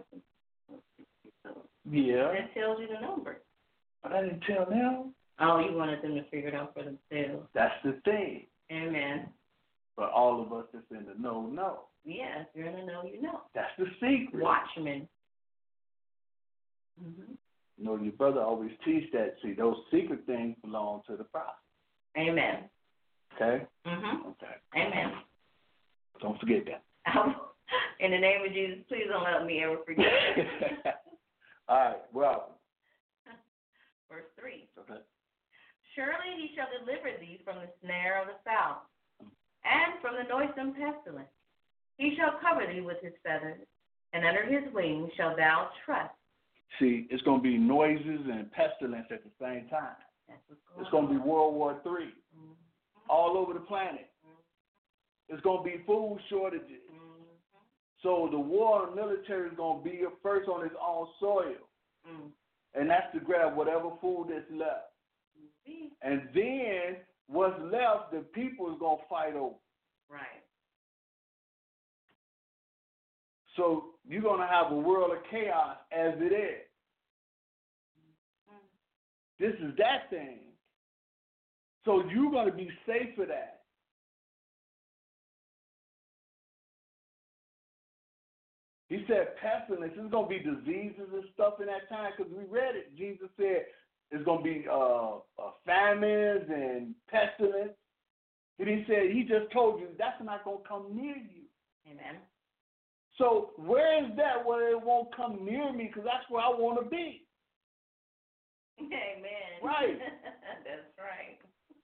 Yeah.
That tells you the number.
But I didn't tell them.
Oh, you wanted them to figure it out for themselves.
That's the thing.
Amen.
But all of us that's in the know.
Yeah, if you're in the know, you know.
That's the secret.
Watchmen. Mm-hmm.
You know, your brother always teach that. See, those secret things belong to the prophet.
Amen.
Okay?
Mm-hmm.
Okay.
Amen.
Don't forget that.
In the name of Jesus, please don't let me ever forget.
All right, well.
Verse 3.
Okay.
Surely he shall deliver thee from the snare of the fowl, and from the noisome pestilence. He shall cover thee with his feathers, and under his wings shalt thou trust.
See, it's going to be noises and pestilence at the same time. It's going to be World War III all over the planet. It's going to be food shortages. So the war and military is going to be first on its own soil. And that's to grab whatever food that's left. And then what's left, the people is going to fight over.
Right.
So you're going to have a world of chaos as it is. This is that thing. So you're going to be safe for that. He said pestilence. There's going to be diseases and stuff in that time because we read it. Jesus said there's going to be famines and pestilence. And he just told you that's not going to come near you.
Amen.
So where is that where it won't come near me? Because that's where I want to be.
Amen.
Right.
That's right.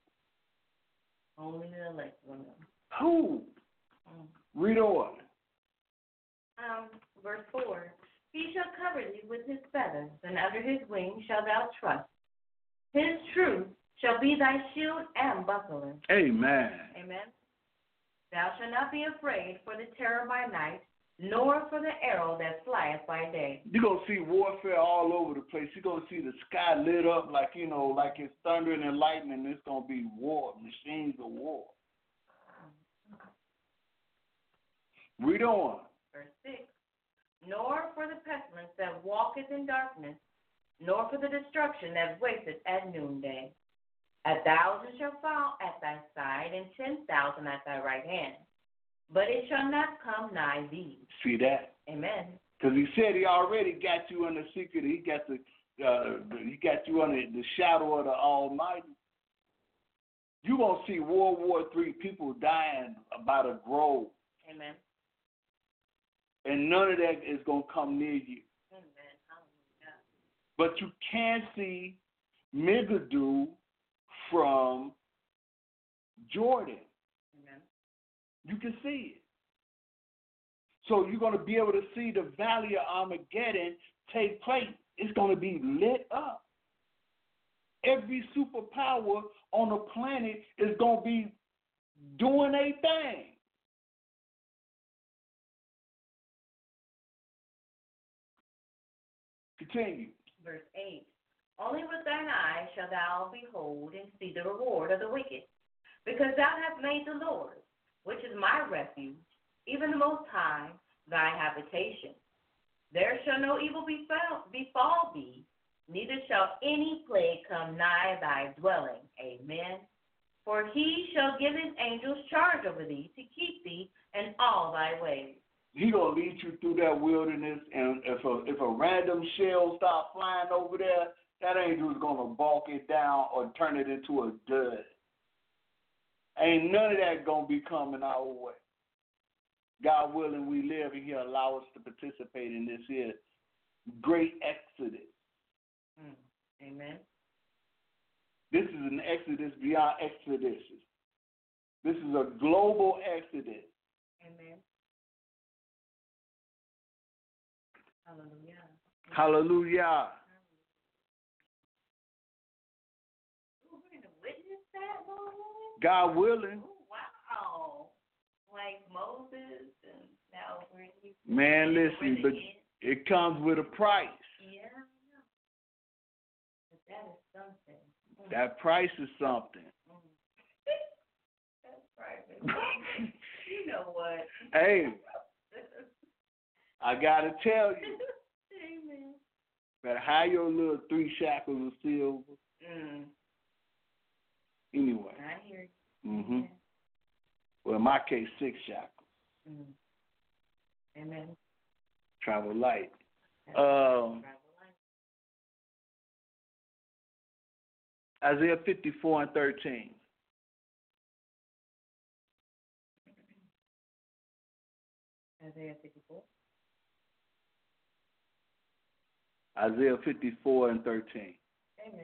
Only the elect will know.
Who? Read on.
Verse 4. He shall cover thee with his feathers, and under his wings shalt thou trust. His truth shall be thy shield and buckler.
Amen.
Amen. Thou shalt not be afraid for the terror by night, nor for the arrow that flieth by day.
You're going to see warfare all over the place. You're going to see the sky lit up like, like it's thundering and lightning. It's going to be war, machines of war. Read on.
Verse 6. Nor for the pestilence that walketh in darkness, nor for the destruction that wasteth at noonday. 1,000 shall fall at thy side, and 10,000 at thy right hand, but it shall not come nigh thee.
See that?
Amen.
Because he said he already got you in the secret. He got you under the shadow of the Almighty. You're going to see World War III, people dying by the grove.
Amen.
And none of that is going to come near you.
Amen. Hallelujah.
But you can see Megiddo from Jordan.
Amen.
You can see it. So you're going to be able to see the Valley of Armageddon take place. It's going to be lit up. Every superpower on the planet is going to be doing a thing. Continue.
Verse 8. Only with thine eyes shalt thou behold and see the reward of the wicked, because thou hast made the Lord, which is my refuge, even the Most High, thy habitation. There shall no evil befall thee, neither shall any plague come nigh thy dwelling. Amen. For he shall give his angels charge over thee to keep thee in all thy ways.
He gonna lead you through that wilderness, and if a random shell start flying over there, that angel is gonna balk it down or turn it into a dud. Ain't none of that gonna be coming our way. God willing, we live and He'll allow us to participate in this here great exodus.
Amen.
This is an exodus beyond exoduses. This is a global exodus.
Amen. Hallelujah.
Hallelujah.
Ooh, we're going to witness that, Lord?
God willing.
Ooh, wow. Like Moses and now we're
Man, listen, but it comes with a price.
Yeah, I know. But that is something.
That price is something.
That's right. You know what?
Hey, I gotta tell you,
Amen.
better hide your little 3 shackles of silver. Anyway.
I hear you.
Mm-hmm. Well, in my case, 6 shackles.
Amen.
Travel light. Isaiah 54 and 13.
Isaiah 54.
Isaiah 54 and 13.
Amen.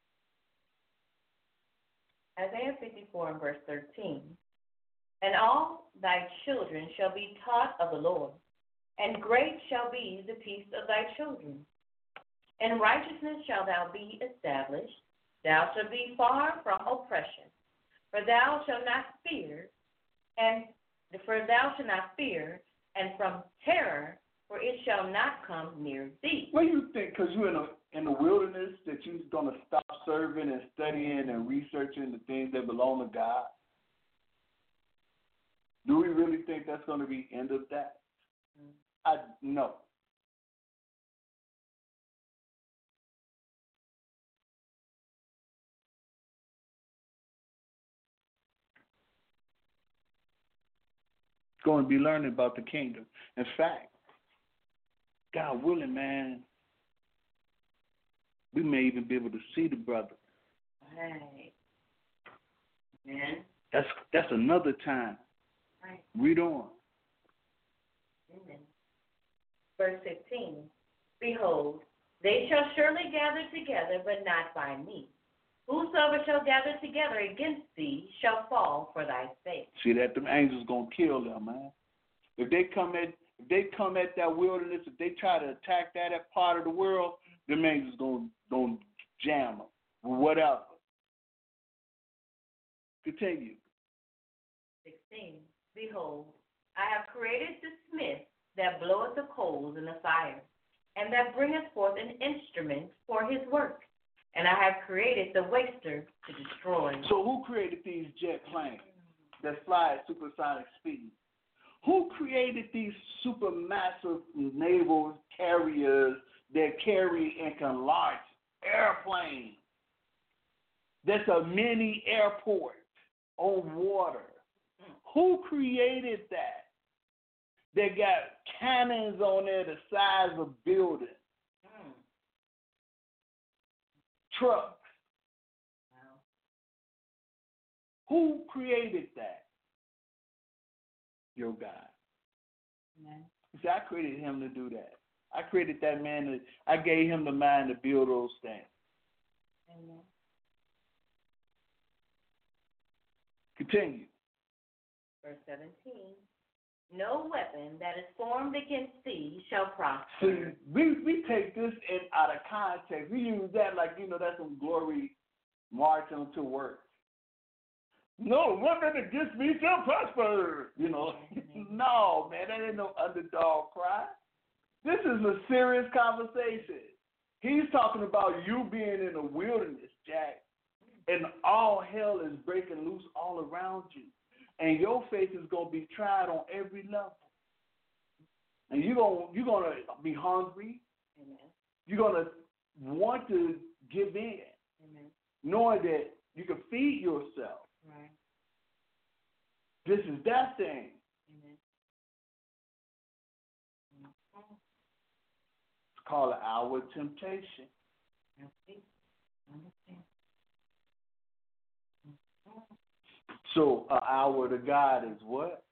Isaiah 54 and verse 13. And all thy children shall be taught of the Lord, and great shall be the peace of thy children. In righteousness shalt thou be established. Thou shalt be far from oppression, for thou shalt not fear, and from terror, for it shall not come near thee.
What do you think? Because you're in the wilderness, that you're going to stop serving and studying and researching the things that belong to God? Do we really think that's going to be the end of that? No. Going to be learning about the kingdom. In fact, God willing, man, we may even be able to see the brother.
Right. Amen.
That's another time.
Right.
Read on.
Amen. Verse 15. Behold, they shall surely gather together, but not by me. Whosoever shall gather together against thee shall fall for thy sake.
See that them angels gonna kill them, man. If they come at that wilderness, if they try to attack that part of the world, them angels gonna jam them. Whatever. Continue.
16. Behold, I have created the smith that bloweth the coals in the fire, and that bringeth forth an instrument for his work. And I have created the waster to destroy.
So who created these jet planes that fly at supersonic speed? Who created these supermassive naval carriers that carry and can launch airplanes? That's a mini airport on water. Who created that? They got cannons on there the size of buildings. Trucks.
Wow.
Who created that? Your God.
Amen.
See, I created him to do that. I created that man. I gave him the mind to build those things.
Amen.
Continue.
Verse 17. No weapon that is formed against thee shall prosper.
See, we take this out of context. We use that like, that's some glory marching to work. No weapon against me shall prosper. No, man, that ain't no underdog cry. This is a serious conversation. He's talking about you being in the wilderness, Jack, and all hell is breaking loose all around you. And your faith is going to be tried on every level. And you're going to be hungry.
Amen.
You're going to want to give in.
Amen. Knowing
that you can feed yourself.
Right.
This is that thing.
Amen.
It's called an hour of temptation. So an hour to God is what?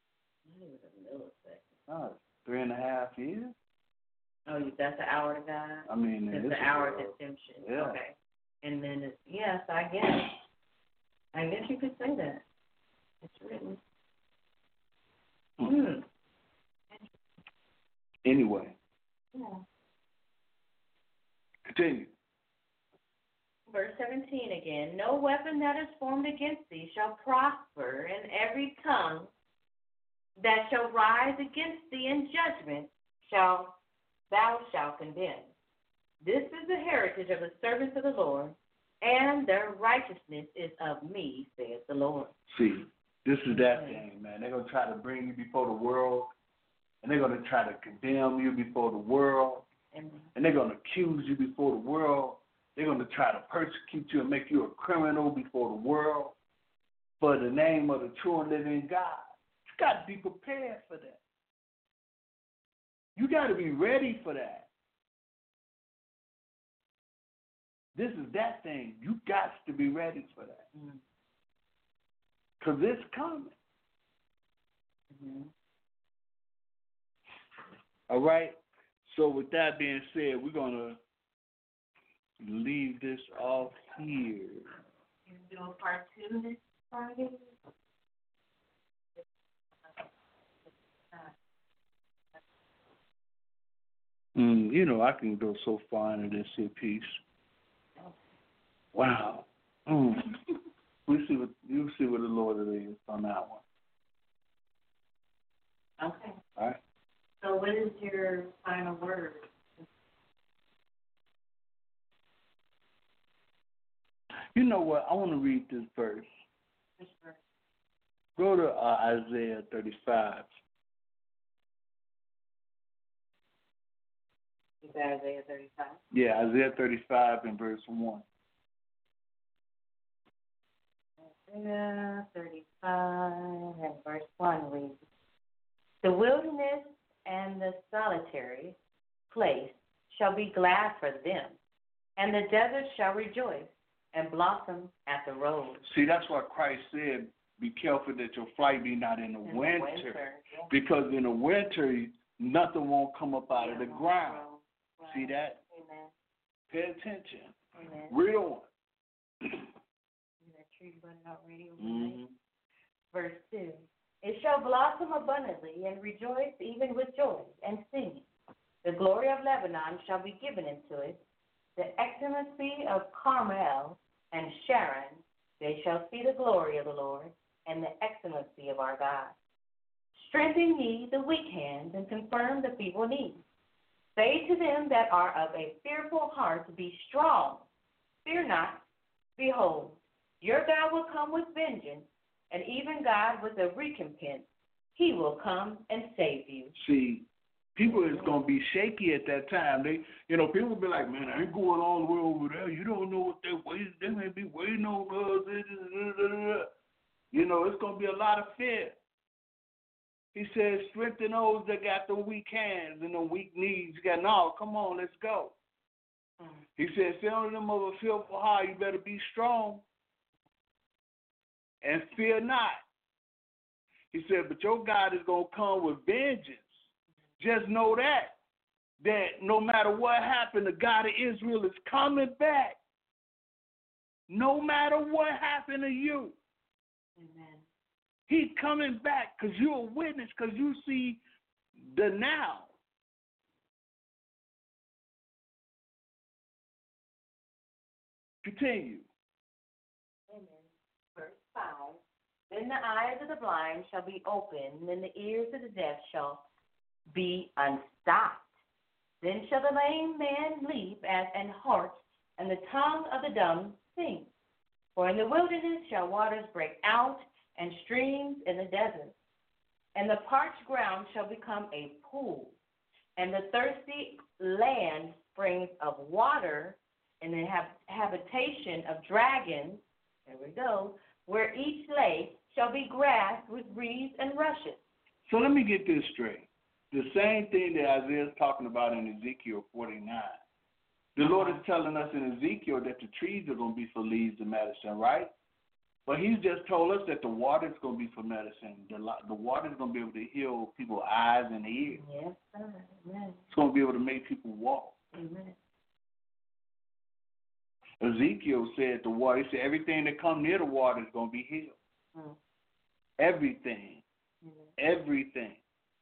3.5 years.
Oh, that's an hour to God?
I mean,
it's an hour of redemption.
Yeah.
Okay. And then it's, yes, I guess you could say that. It's written.
Anyway.
Yeah.
Continue.
Verse 17 again. No weapon that is formed against thee shall prosper, and every tongue that shall rise against thee in judgment thou shalt condemn. This is the heritage of the servants of the Lord, and their righteousness is of me, saith the Lord.
See, this is that thing, man. They're going to try to bring you before the world, and they're going to try to condemn you before the world,
Amen.
And they're going to accuse you before the world. They're going to try to persecute you and make you a criminal before the world for the name of the true and living God. You got to be prepared for that. You got to be ready for that. This is that thing. You got to be ready for that. Because it's coming.
Mm-hmm.
All right? So with that being said, we're going to leave this off here.
You do a part 2 this Friday?
I can go so far into this here piece. Wow. You'll see what the Lord is on that one.
Okay.
All right.
So what is your final word?
You know what? I want to read this verse.
Which verse?
Go to Isaiah 35.
Is that Isaiah 35?
Yeah, Isaiah 35 and verse 1.
Isaiah 35 and verse 1 reads, the wilderness and the solitary place shall be glad for them, and the desert shall rejoice and blossom at the road.
See, that's what Christ said, be careful that your flight be not in the winter.
Yeah.
Because in the winter, nothing won't come up out of the ground.
Right.
See that?
Amen.
Pay attention.
Amen.
Real one.
That tree budding already.
Mm-hmm.
Verse 2. It shall blossom abundantly and rejoice even with joy and singing. The glory of Lebanon shall be given into it. The excellency of Carmel and Sharon, they shall see the glory of the Lord and the excellency of our God. Strengthen ye the weak hands, and confirm the feeble knees. Say to them that are of a fearful heart, be strong, fear not. Behold, your God will come with vengeance, and even God with a recompense. He will come and save you.
See, people is going to be shaky at that time. People will be like, man, I ain't going all the way over there. You don't know what they're waiting. They may be waiting on us. It's going to be a lot of fear. He says, strengthen those that got the weak hands and the weak knees. You got, no, come on, let's go. He said, say unto them of a fearful heart, you better be strong and fear not. He said, but your God is going to come with vengeance. Just know that no matter what happened, the God of Israel is coming back. No matter what happened to you.
Amen.
He's coming back because you're a witness, because you see the now. Continue.
Amen. Verse 5. Then the eyes of the blind shall be opened, and the ears of the deaf shall be unstopped. Then shall the lame man leap as an hart, and the tongue of the dumb sing. For in the wilderness shall waters break out, and streams in the desert. And the parched ground shall become a pool, and the thirsty land springs of water, and the habitation of dragons, there we go, where each lake shall be grass with reeds and rushes.
So let me get this straight. The same thing that Isaiah is talking about in Ezekiel 49. The Lord is telling us in Ezekiel that the trees are going to be for leaves and medicine, right? But he's just told us that the water is going to be for medicine. The water is going to be able to heal people's eyes and ears.
Yes, sir. Amen.
It's going to be able to make people walk.
Amen.
Ezekiel said the water, he said everything that comes near the water is going to be healed. Everything. Everything.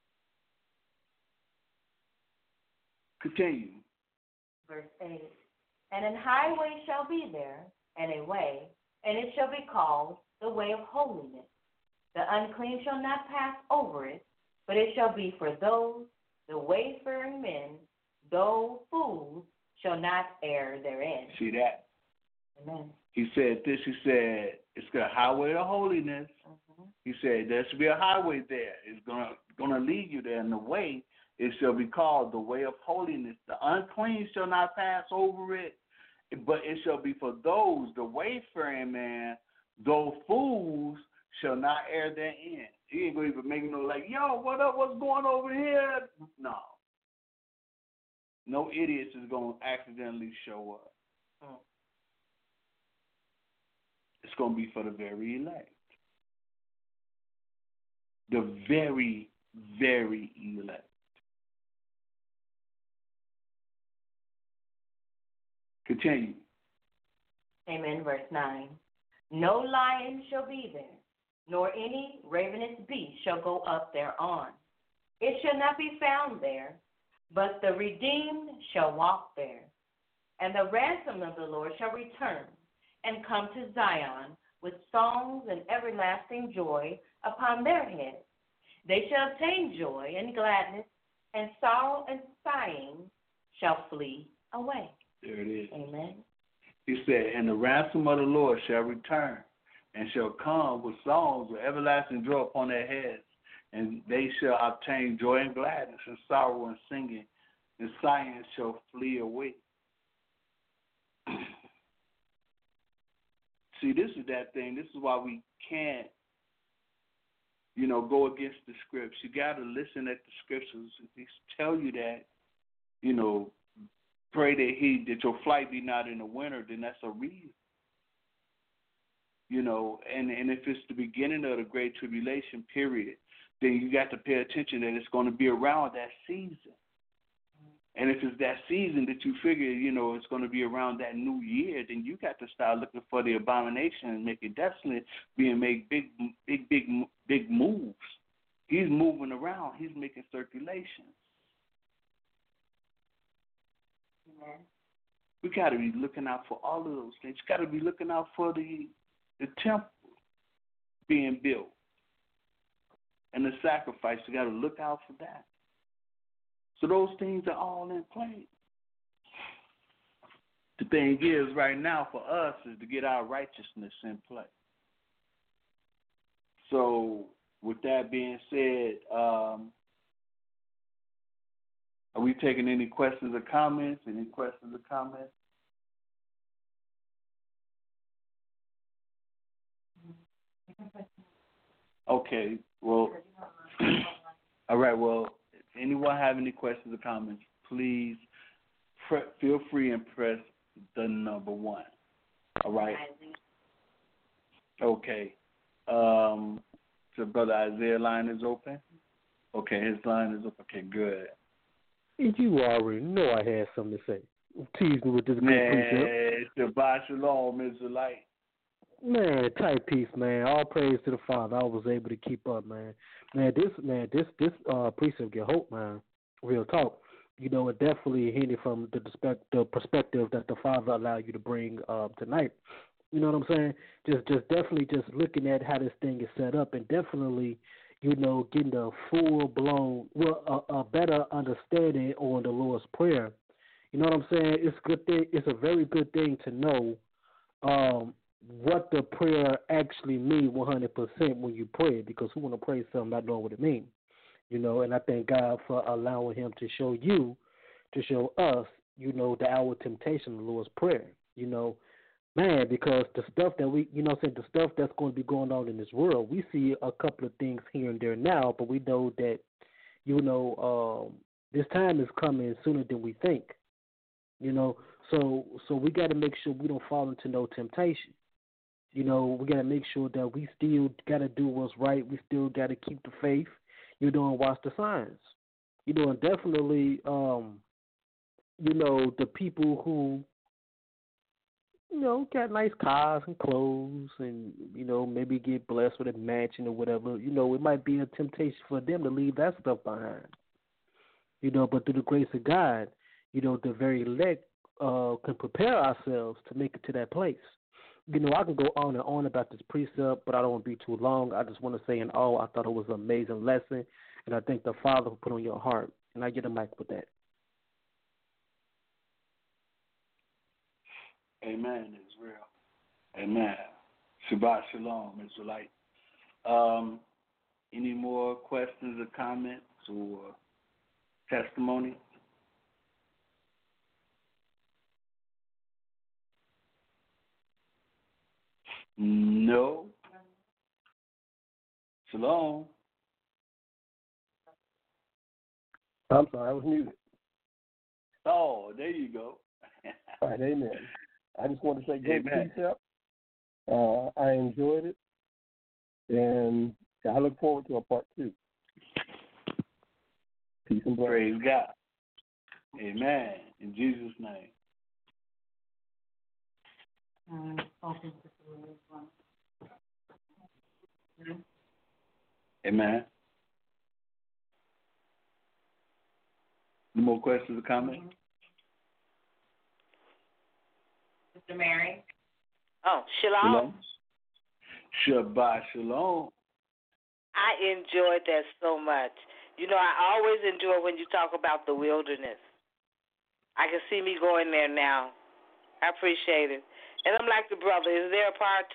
Continue.
Verse 8. And an highway shall be there, and a way, and it shall be called the way of holiness. The unclean shall not pass over it, but it shall be for those, the wayfaring men, though fools, shall not err therein.
See that?
Amen.
He said this, he said, it's the highway of holiness. He said there should be a highway there. It's gonna lead you there, and the way, it shall be called the way of holiness. The unclean shall not pass over it, but it shall be for those, the wayfaring man, though fools, shall not err therein. He ain't going to even make no like, yo, what up, what's going over here? No. No idiots is going to accidentally show up. It's going to be for the very elect. The very, very elect. Continue.
Amen. Verse 9. No lion shall be there, nor any ravenous beast shall go up thereon. It shall not be found there, but the redeemed shall walk there. And the ransom of the Lord shall return and come to Zion with songs and everlasting joy upon their heads. They shall obtain joy and gladness, and sorrow and sighing shall flee away.
There it is.
Amen.
He said, and the ransom of the Lord shall return and shall come with songs of everlasting joy upon their heads, and they shall obtain joy and gladness, and sorrow and singing, and sighing shall flee away. See, this is that thing. This is why we can't, go against the scripts. You got to listen at the scriptures. If they tell you that, pray that your flight be not in the winter, then that's a reason. And if it's the beginning of the Great Tribulation period, then you got to pay attention that it's going to be around that season. And if it's that season that you figure, it's going to be around that new year, then you got to start looking for the abomination and make it desolate, make big moves. He's moving around. He's making circulation.
Amen.
We got to be looking out for all of those things. You got to be looking out for the temple being built. and the sacrifice. You got to look out for that. So those things are all in play. The thing is, right now for us is to get our righteousness in play. So with that being said, are we taking any questions or comments? Any questions or comments? Okay, well, all right, well, if anyone have any questions or comments, please feel free and press the number 1. All right? Okay. So Brother Isaiah line is open? Okay, his line is open. Okay, good.
You already know I had something to say. Tease me with this good precept.
Shabbat shalom, Israelite.
Man, tight piece, man. All praise to the Father. I was able to keep up, man. This precept get hope, man. Real talk. You know, it definitely hinted from the perspective that the Father allowed you to bring tonight. You know what I'm saying? Just definitely just looking at how this thing is set up, and definitely, you know, getting a full blown, a better understanding on the Lord's Prayer. You know what I'm saying? It's a good thing. It's a very good thing to know what the prayer actually means 100% when you pray, because who want to pray something not knowing what it means? You know, and I thank God for allowing him to show us, you know, the hour temptation of the Lord's Prayer. You know, man, because the stuff that we, you know, the stuff that's going to be going on in this world, we see a couple of things here and there now, but we know that, you know, this time is coming sooner than we think. You know, so we got to make sure we don't fall into no temptation. You know, we got to make sure that we still got to do what's right. We still got to keep the faith, you know, and watch the signs. You know, and definitely, you know, the people who, you know, got nice cars and clothes and, you know, maybe get blessed with a mansion or whatever, you know, it might be a temptation for them to leave that stuff behind. You know, but through the grace of God, you know, the very elect can prepare ourselves to make it to that place. You know, I can go on and on about this precept, but I don't want to be too long. I just want to say in all, I thought it was an amazing lesson, and I thank the Father who put on your heart. And I get a mic with that.
Amen, Israel. Amen. Shabbat shalom, Israelite. Any more questions or comments or testimony? No. Shalom.
I'm sorry, I was muted.
Oh, there you go.
All right, amen. I just want to say great
Amen.
precept. I enjoyed it, and I look forward to a part 2. Peace and blessings.
Praise God. Amen. In Jesus' name. Amen. Any more questions or comments?
Sister Mary.
Oh, shalom.
Shabbat shalom.
I enjoyed that so much. You know, I always enjoy when you talk about the wilderness. I can see me going there now. I appreciate it. And I'm like the brother, is there a part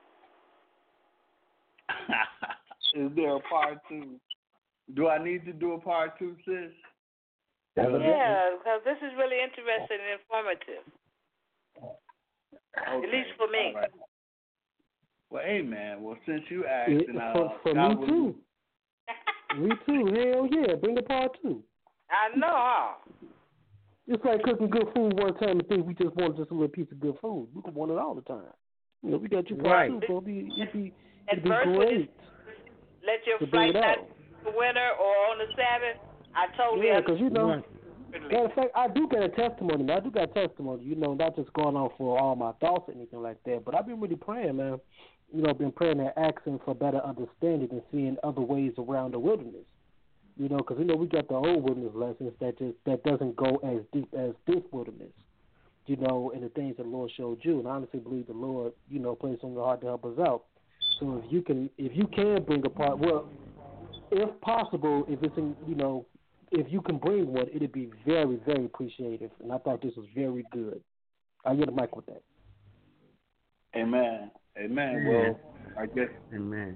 2?
Is there a part 2? Do I need to do a part 2, sis?
Yeah, because this is really interesting and informative.
Okay.
At least for me.
Right. Well, amen. Well, since you asked,
for me too. Me too. Hell yeah, bring a part 2.
I know, huh?
It's like cooking good food one time and think we just want just a little piece of good food. We can want it all the time. You know, we got you part 2, so it'd be great.
Let your flight not be the winter or on the Sabbath. I totally
understand. Because, you know,
right.
matter of fact, I do got a testimony. I do got testimony, you know, not just going on for all my thoughts or anything like that, but I've been really praying, man. You know, I've been praying and asking for better understanding and seeing other ways around the wilderness. You know, because, you know, we got the old wilderness lessons that doesn't go as deep as this wilderness, you know, and the things that the Lord showed you. And I honestly believe the Lord, you know, placed on your heart to help us out. So if you can bring a part, well, if possible, if it's in, if you can bring one, it'd be very, very appreciative. And I thought this was very good. I get a mic with that.
Amen. Amen. Well, I guess.
Amen.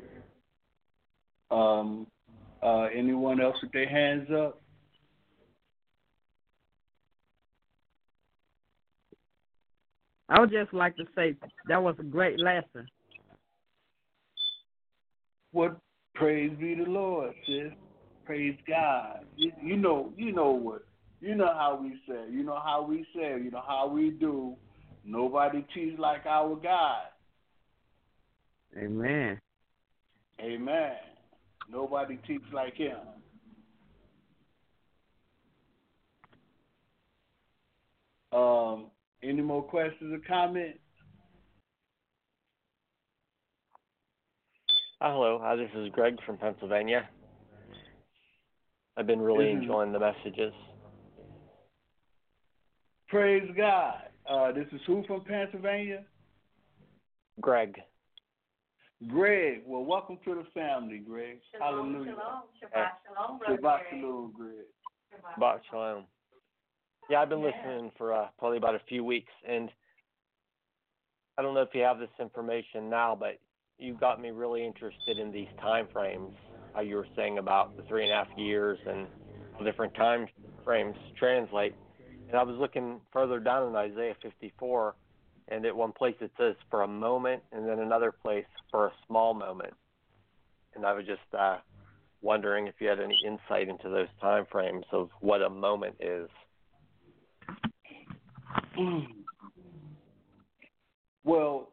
Anyone else with their hands up?
I would just like to say that was a great lesson.
Well, praise be the Lord, sis. Praise God. You know what? You know how we say. You know how we say. You know how we do. Nobody teaches like our God.
Amen.
Amen. Nobody teaches like Him. Any more questions or comments?
Hello, this is Greg from Pennsylvania. I've been really enjoying the messages.
Praise God. This is who from Pennsylvania?
Greg.
Greg. Well, welcome to the family, Greg.
Shalom,
Hallelujah.
shalom. Shabbat shalom, brother
Shabbat
Greg.
shalom, Greg.
Shabbat shalom. Yeah, I've been listening for probably about a few weeks, and I don't know if you have this information now, but you got me really interested in these time frames, how you were saying about the 3.5 years and the different time frames translate. And I was looking further down in Isaiah 54, and at one place it says for a moment, and then another place for a small moment. And I was just wondering if you had any insight into those time frames of what a moment is.
Well,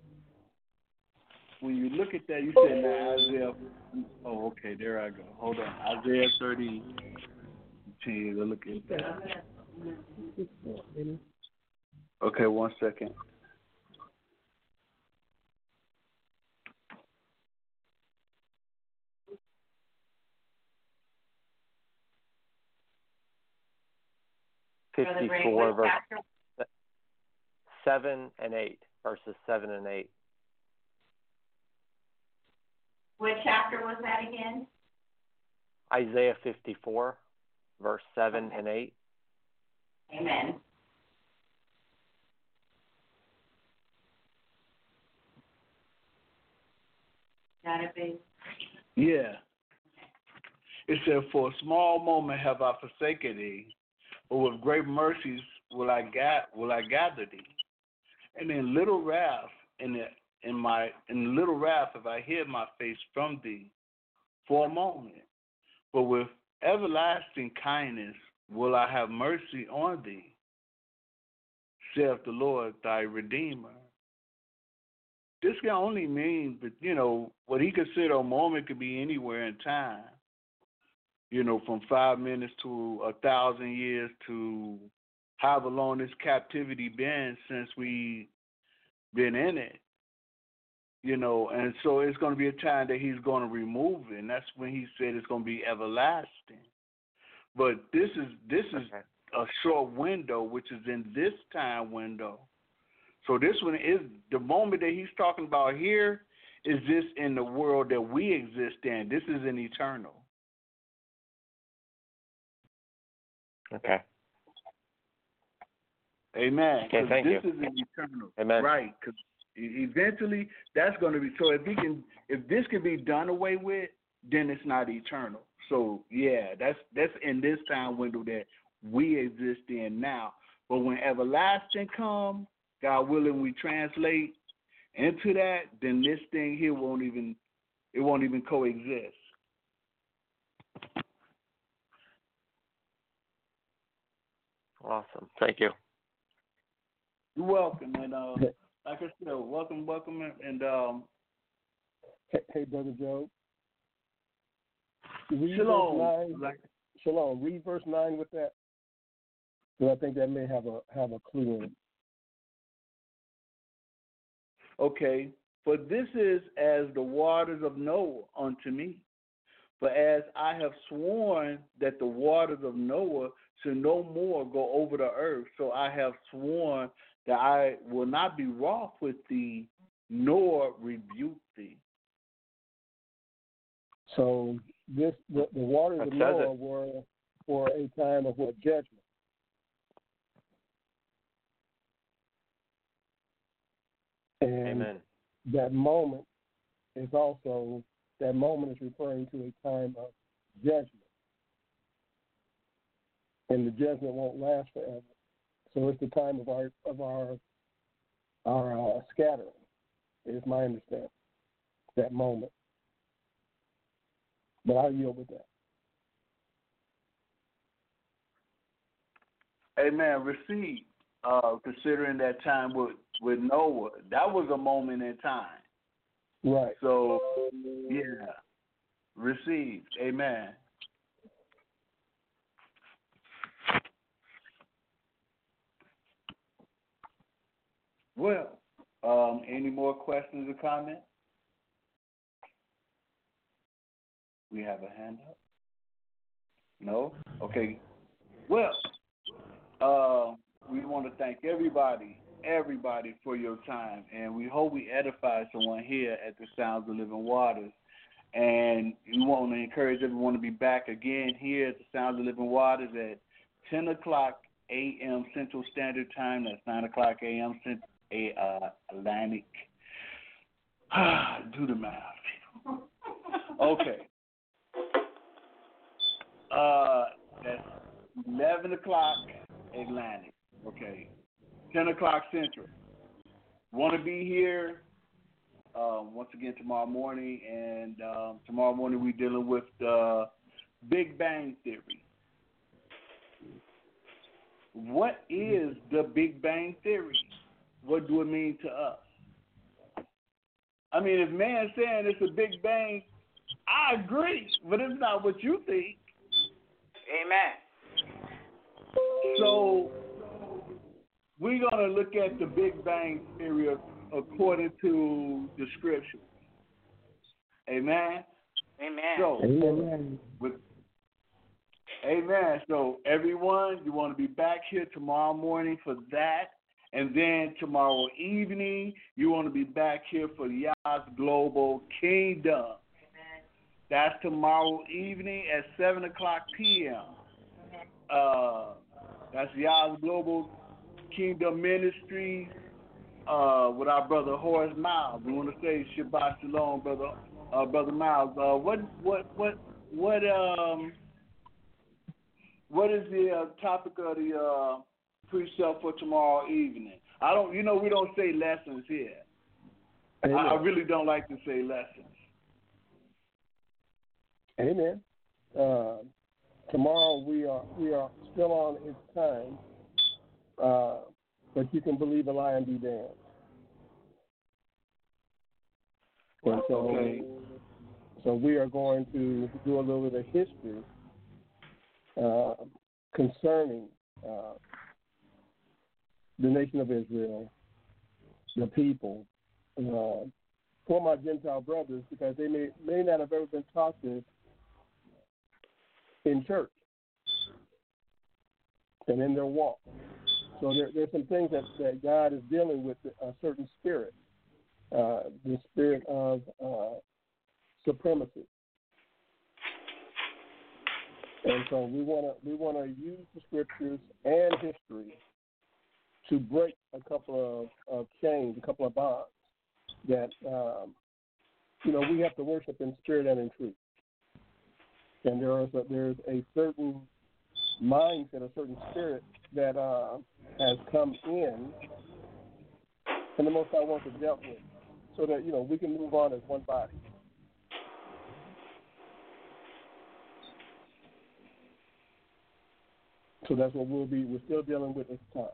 when you look at that, you said now Isaiah. Oh, okay, there I go. Hold on, Isaiah 30. Continue to look at that. Okay, 1 second.
Brother Greg,
54
what
verse
chapter?
7 and 8, verses 7 and 8.
What chapter was that again?
Isaiah 54, verse 7 and 8.
Amen. Got it, babe?
Yeah. It said, "For a small moment have I forsaken thee, but with great mercies will I gather thee. And in little wrath, in little wrath have I hid my face from thee for a moment. But with everlasting kindness will I have mercy on thee, saith the Lord thy Redeemer." This can only mean that, what he considered a moment could be anywhere in time. From 5 minutes to 1,000 years to however long this captivity been since we been in it. And so it's going to be a time that he's going to remove it, and that's when he said it's going to be everlasting. But this is a short window, which is in this time window. So this one is the moment that he's talking about here is this in the world that we exist in. This is an eternal.
Okay.
Amen.
Okay, thank you.
This is an eternal.
Amen.
Right, because eventually that's going to be, so if this can be done away with, then it's not eternal. So yeah, that's in this time window that we exist in now. But when everlasting comes, God willing, we translate into that, then this thing here won't even coexist.
Awesome. Thank you.
You're welcome, and like I said, welcome, and
Hey, Brother Joe. Read
Shalom.
Verse 9. Shalom. Read verse 9 with that. So I think that may have a clue in it.
Okay. For this is as the waters of Noah unto me. For as I have sworn that the waters of Noah should no more go over the earth, so I have sworn that I will not be wroth with thee, nor rebuke thee.
So the waters of Noah were for a time of what? Judgment. And
Amen.
that moment is referring to a time of judgment. And the judgment won't last forever. So it's the time of our scattering, is my understanding, that moment. But I'll yield with that.
Amen. Receive. Considering that time with Noah, that was a moment in time.
Right.
So, yeah. Received. Amen. Well, any more questions or comments? We have a hand up? No? Okay. Well, we want to thank everybody for your time, and we hope we edify someone here at the Sounds of Living Waters. And we want to encourage everyone to be back again here at the Sounds of Living Waters at 10 o'clock a.m. Central Standard Time. That's 9 o'clock a.m. Atlantic. Do the math. Okay. That's 11 o'clock Atlantic. Okay. 10 o'clock Central. Want to be here once again tomorrow morning, and tomorrow morning we're dealing with the Big Bang Theory. What is the Big Bang Theory? What do it mean to us? I mean, if man's saying it's a Big Bang, I agree, but it's not what you think.
Amen.
So we're going to look at the Big Bang Theory according to the scriptures. Amen?
Amen.
So, amen. So, everyone, you want to be back here tomorrow morning for that. And then tomorrow evening, you want to be back here for Yah's Global Kingdom.
Amen.
That's tomorrow evening at 7 o'clock p.m. That's Yah's Global Kingdom Ministries with our brother Horace Miles. We want to say Shabbat Shalom, brother Miles. What is the topic of the precept for tomorrow evening? We don't say lessons here. I really don't like to say lessons.
Amen. Tomorrow we are still on its time, but you can believe a lie and be damned. And so we are going to do a little bit of history concerning the nation of Israel, the people, for my Gentile brothers, because they may not have ever been taught this in church and in their walk. So there's some things that God is dealing with, a certain spirit, the spirit of supremacy. And so we want to use the scriptures and history to break a couple of chains, a couple of bonds that we have to worship in spirit and in truth. And there's a certain mindset, a certain spirit that has come in, and the Most High wants to deal with, so that we can move on as one body. So that's what we're still dealing with this time.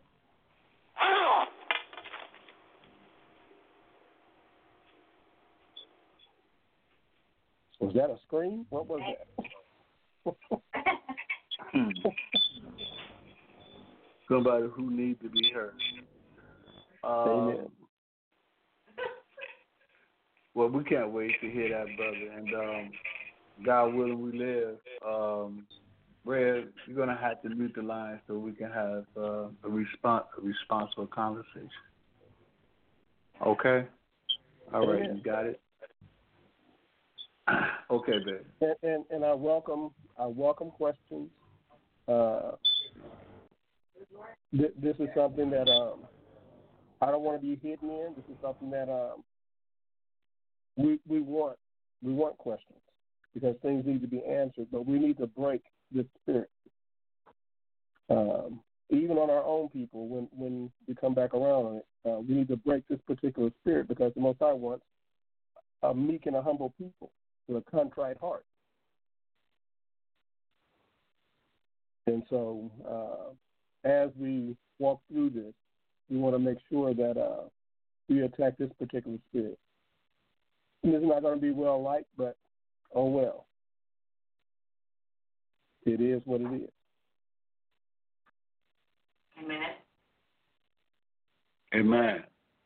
Was that a scream? What was that?
Somebody who needs to be heard.
Amen.
Well, we can't wait to hear that, brother. And God willing, we live. Red, you're going to have to mute the line so we can have a responsible conversation. Okay? All right, you got it? Okay, babe.
And I welcome questions. This is something that I don't want to be hidden in. This is something that we want questions because things need to be answered, but we need to break this spirit. Even on our own people, when we come back around on it, we need to break this particular spirit because the Most High wants a meek and a humble people with a contrite heart. And so as we walk through this, we want to make sure that we attack this particular spirit. And it's not going to be well liked, but oh well. It is what it is.
Amen.
Amen.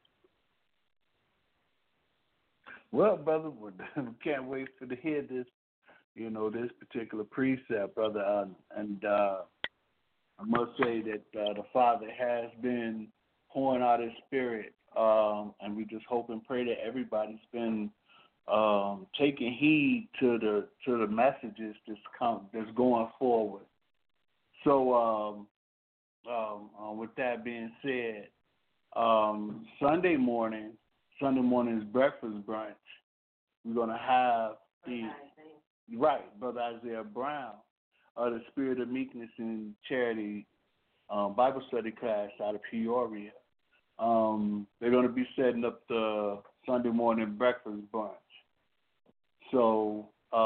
Well, brother, we can't wait to hear this, this particular precept, brother. And I must say that the Father has been pouring out His Spirit, and we just hope and pray that everybody's been taking heed to the messages that's going forward. So, with that being said, Sunday morning's breakfast brunch, we're going to have Brother Isaiah Brown of the Spirit of Meekness and Charity Bible study class out of Peoria. They're going to be setting up the Sunday morning breakfast brunch. So,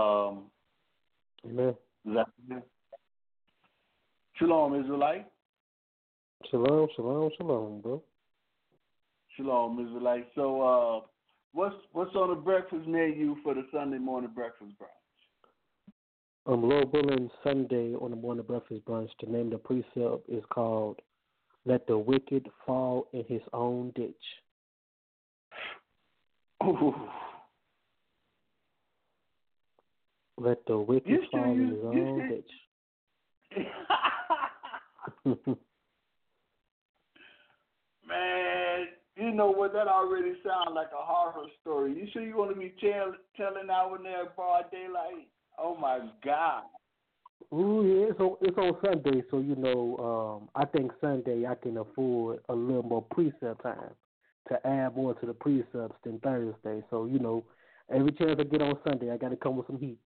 Amen.
Is that Shalom, Israelite.
Shalom, shalom, shalom, bro.
Shalom, Israelite. So, what's on the breakfast menu for the Sunday morning breakfast brunch?
Lord willing, Sunday on the morning breakfast brunch, the name of the precept is called "Let the Wicked Fall in His Own Ditch."
Ooh.
Let the wicked fall in his own ditch.
Man, you know what? That already sounds like a horror story. You sure you want to be telling that one there broad daylight? Oh my God!
Ooh, yeah, it's on Sunday, so I think Sunday I can afford a little more precept time to add more to the precepts than Thursday. So every chance I get on Sunday, I got to come with some heat.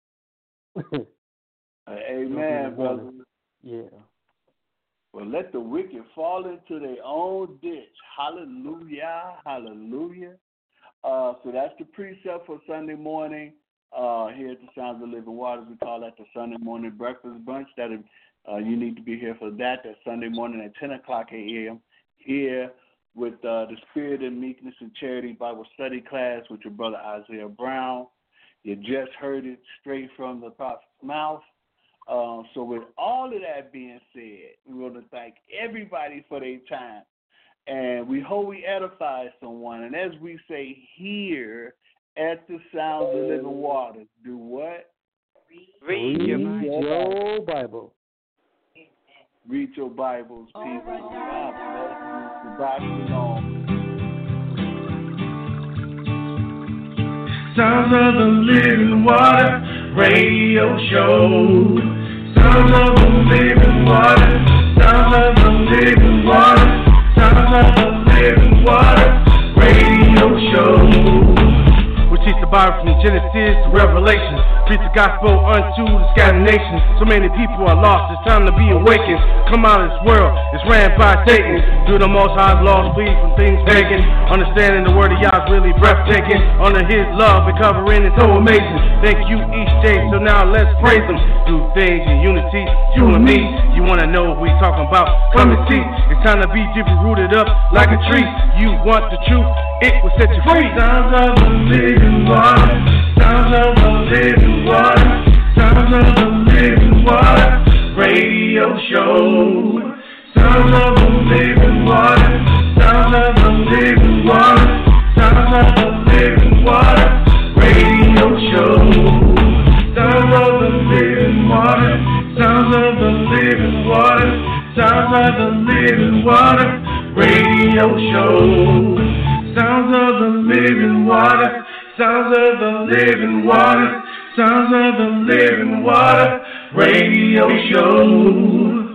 Amen, brother.
Yeah.
Well, let the wicked fall into their own ditch. Hallelujah, hallelujah. So that's the precept for Sunday morning. Here at the Sounds of Living Waters, we call that the Sunday morning breakfast brunch. That you need to be here for that. That's Sunday morning at 10 o'clock a.m. here with the Spirit of Meekness and Charity Bible study class with your brother Isaiah Brown. You just heard it straight from the prophet's mouth. So with all of that being said, we want to thank everybody for their time. And we hope we edify someone. And as we say here at the Sounds of Living Waters, do what?
Read your
Bible.
Read your Bibles, people. God shalom.
Sounds of the Living Water Radio Show. Sounds of the Living Water. Sounds of the Living Water. Sounds of the Living Water Radio Show. We teach the Bible from Genesis to Revelation. Preach the gospel unto the scattered nations. So many people are lost, it's time to be awakened. Come out of this world, it's ran by Satan. Through the Most High's laws, flee from things pagan. Understanding the word of Yah's really breathtaking. Under His love and covering is so amazing. Thank you each day, so now let's praise Him. Do things in unity, you and me. You wanna know what we talking about? Come and see. It's time to be deeply rooted up like a tree. You want the truth, it will set you free. Sounds of the living water. Sounds of the living water. Sounds of the living water radio show. Sounds of the living water. Sounds of the living water. Sounds of the living water radio show. Sounds of the living water. Sounds of the living water. Sounds of the living water radio show. Sounds of the living water. Sounds of the living water. Sounds of the living water radio show.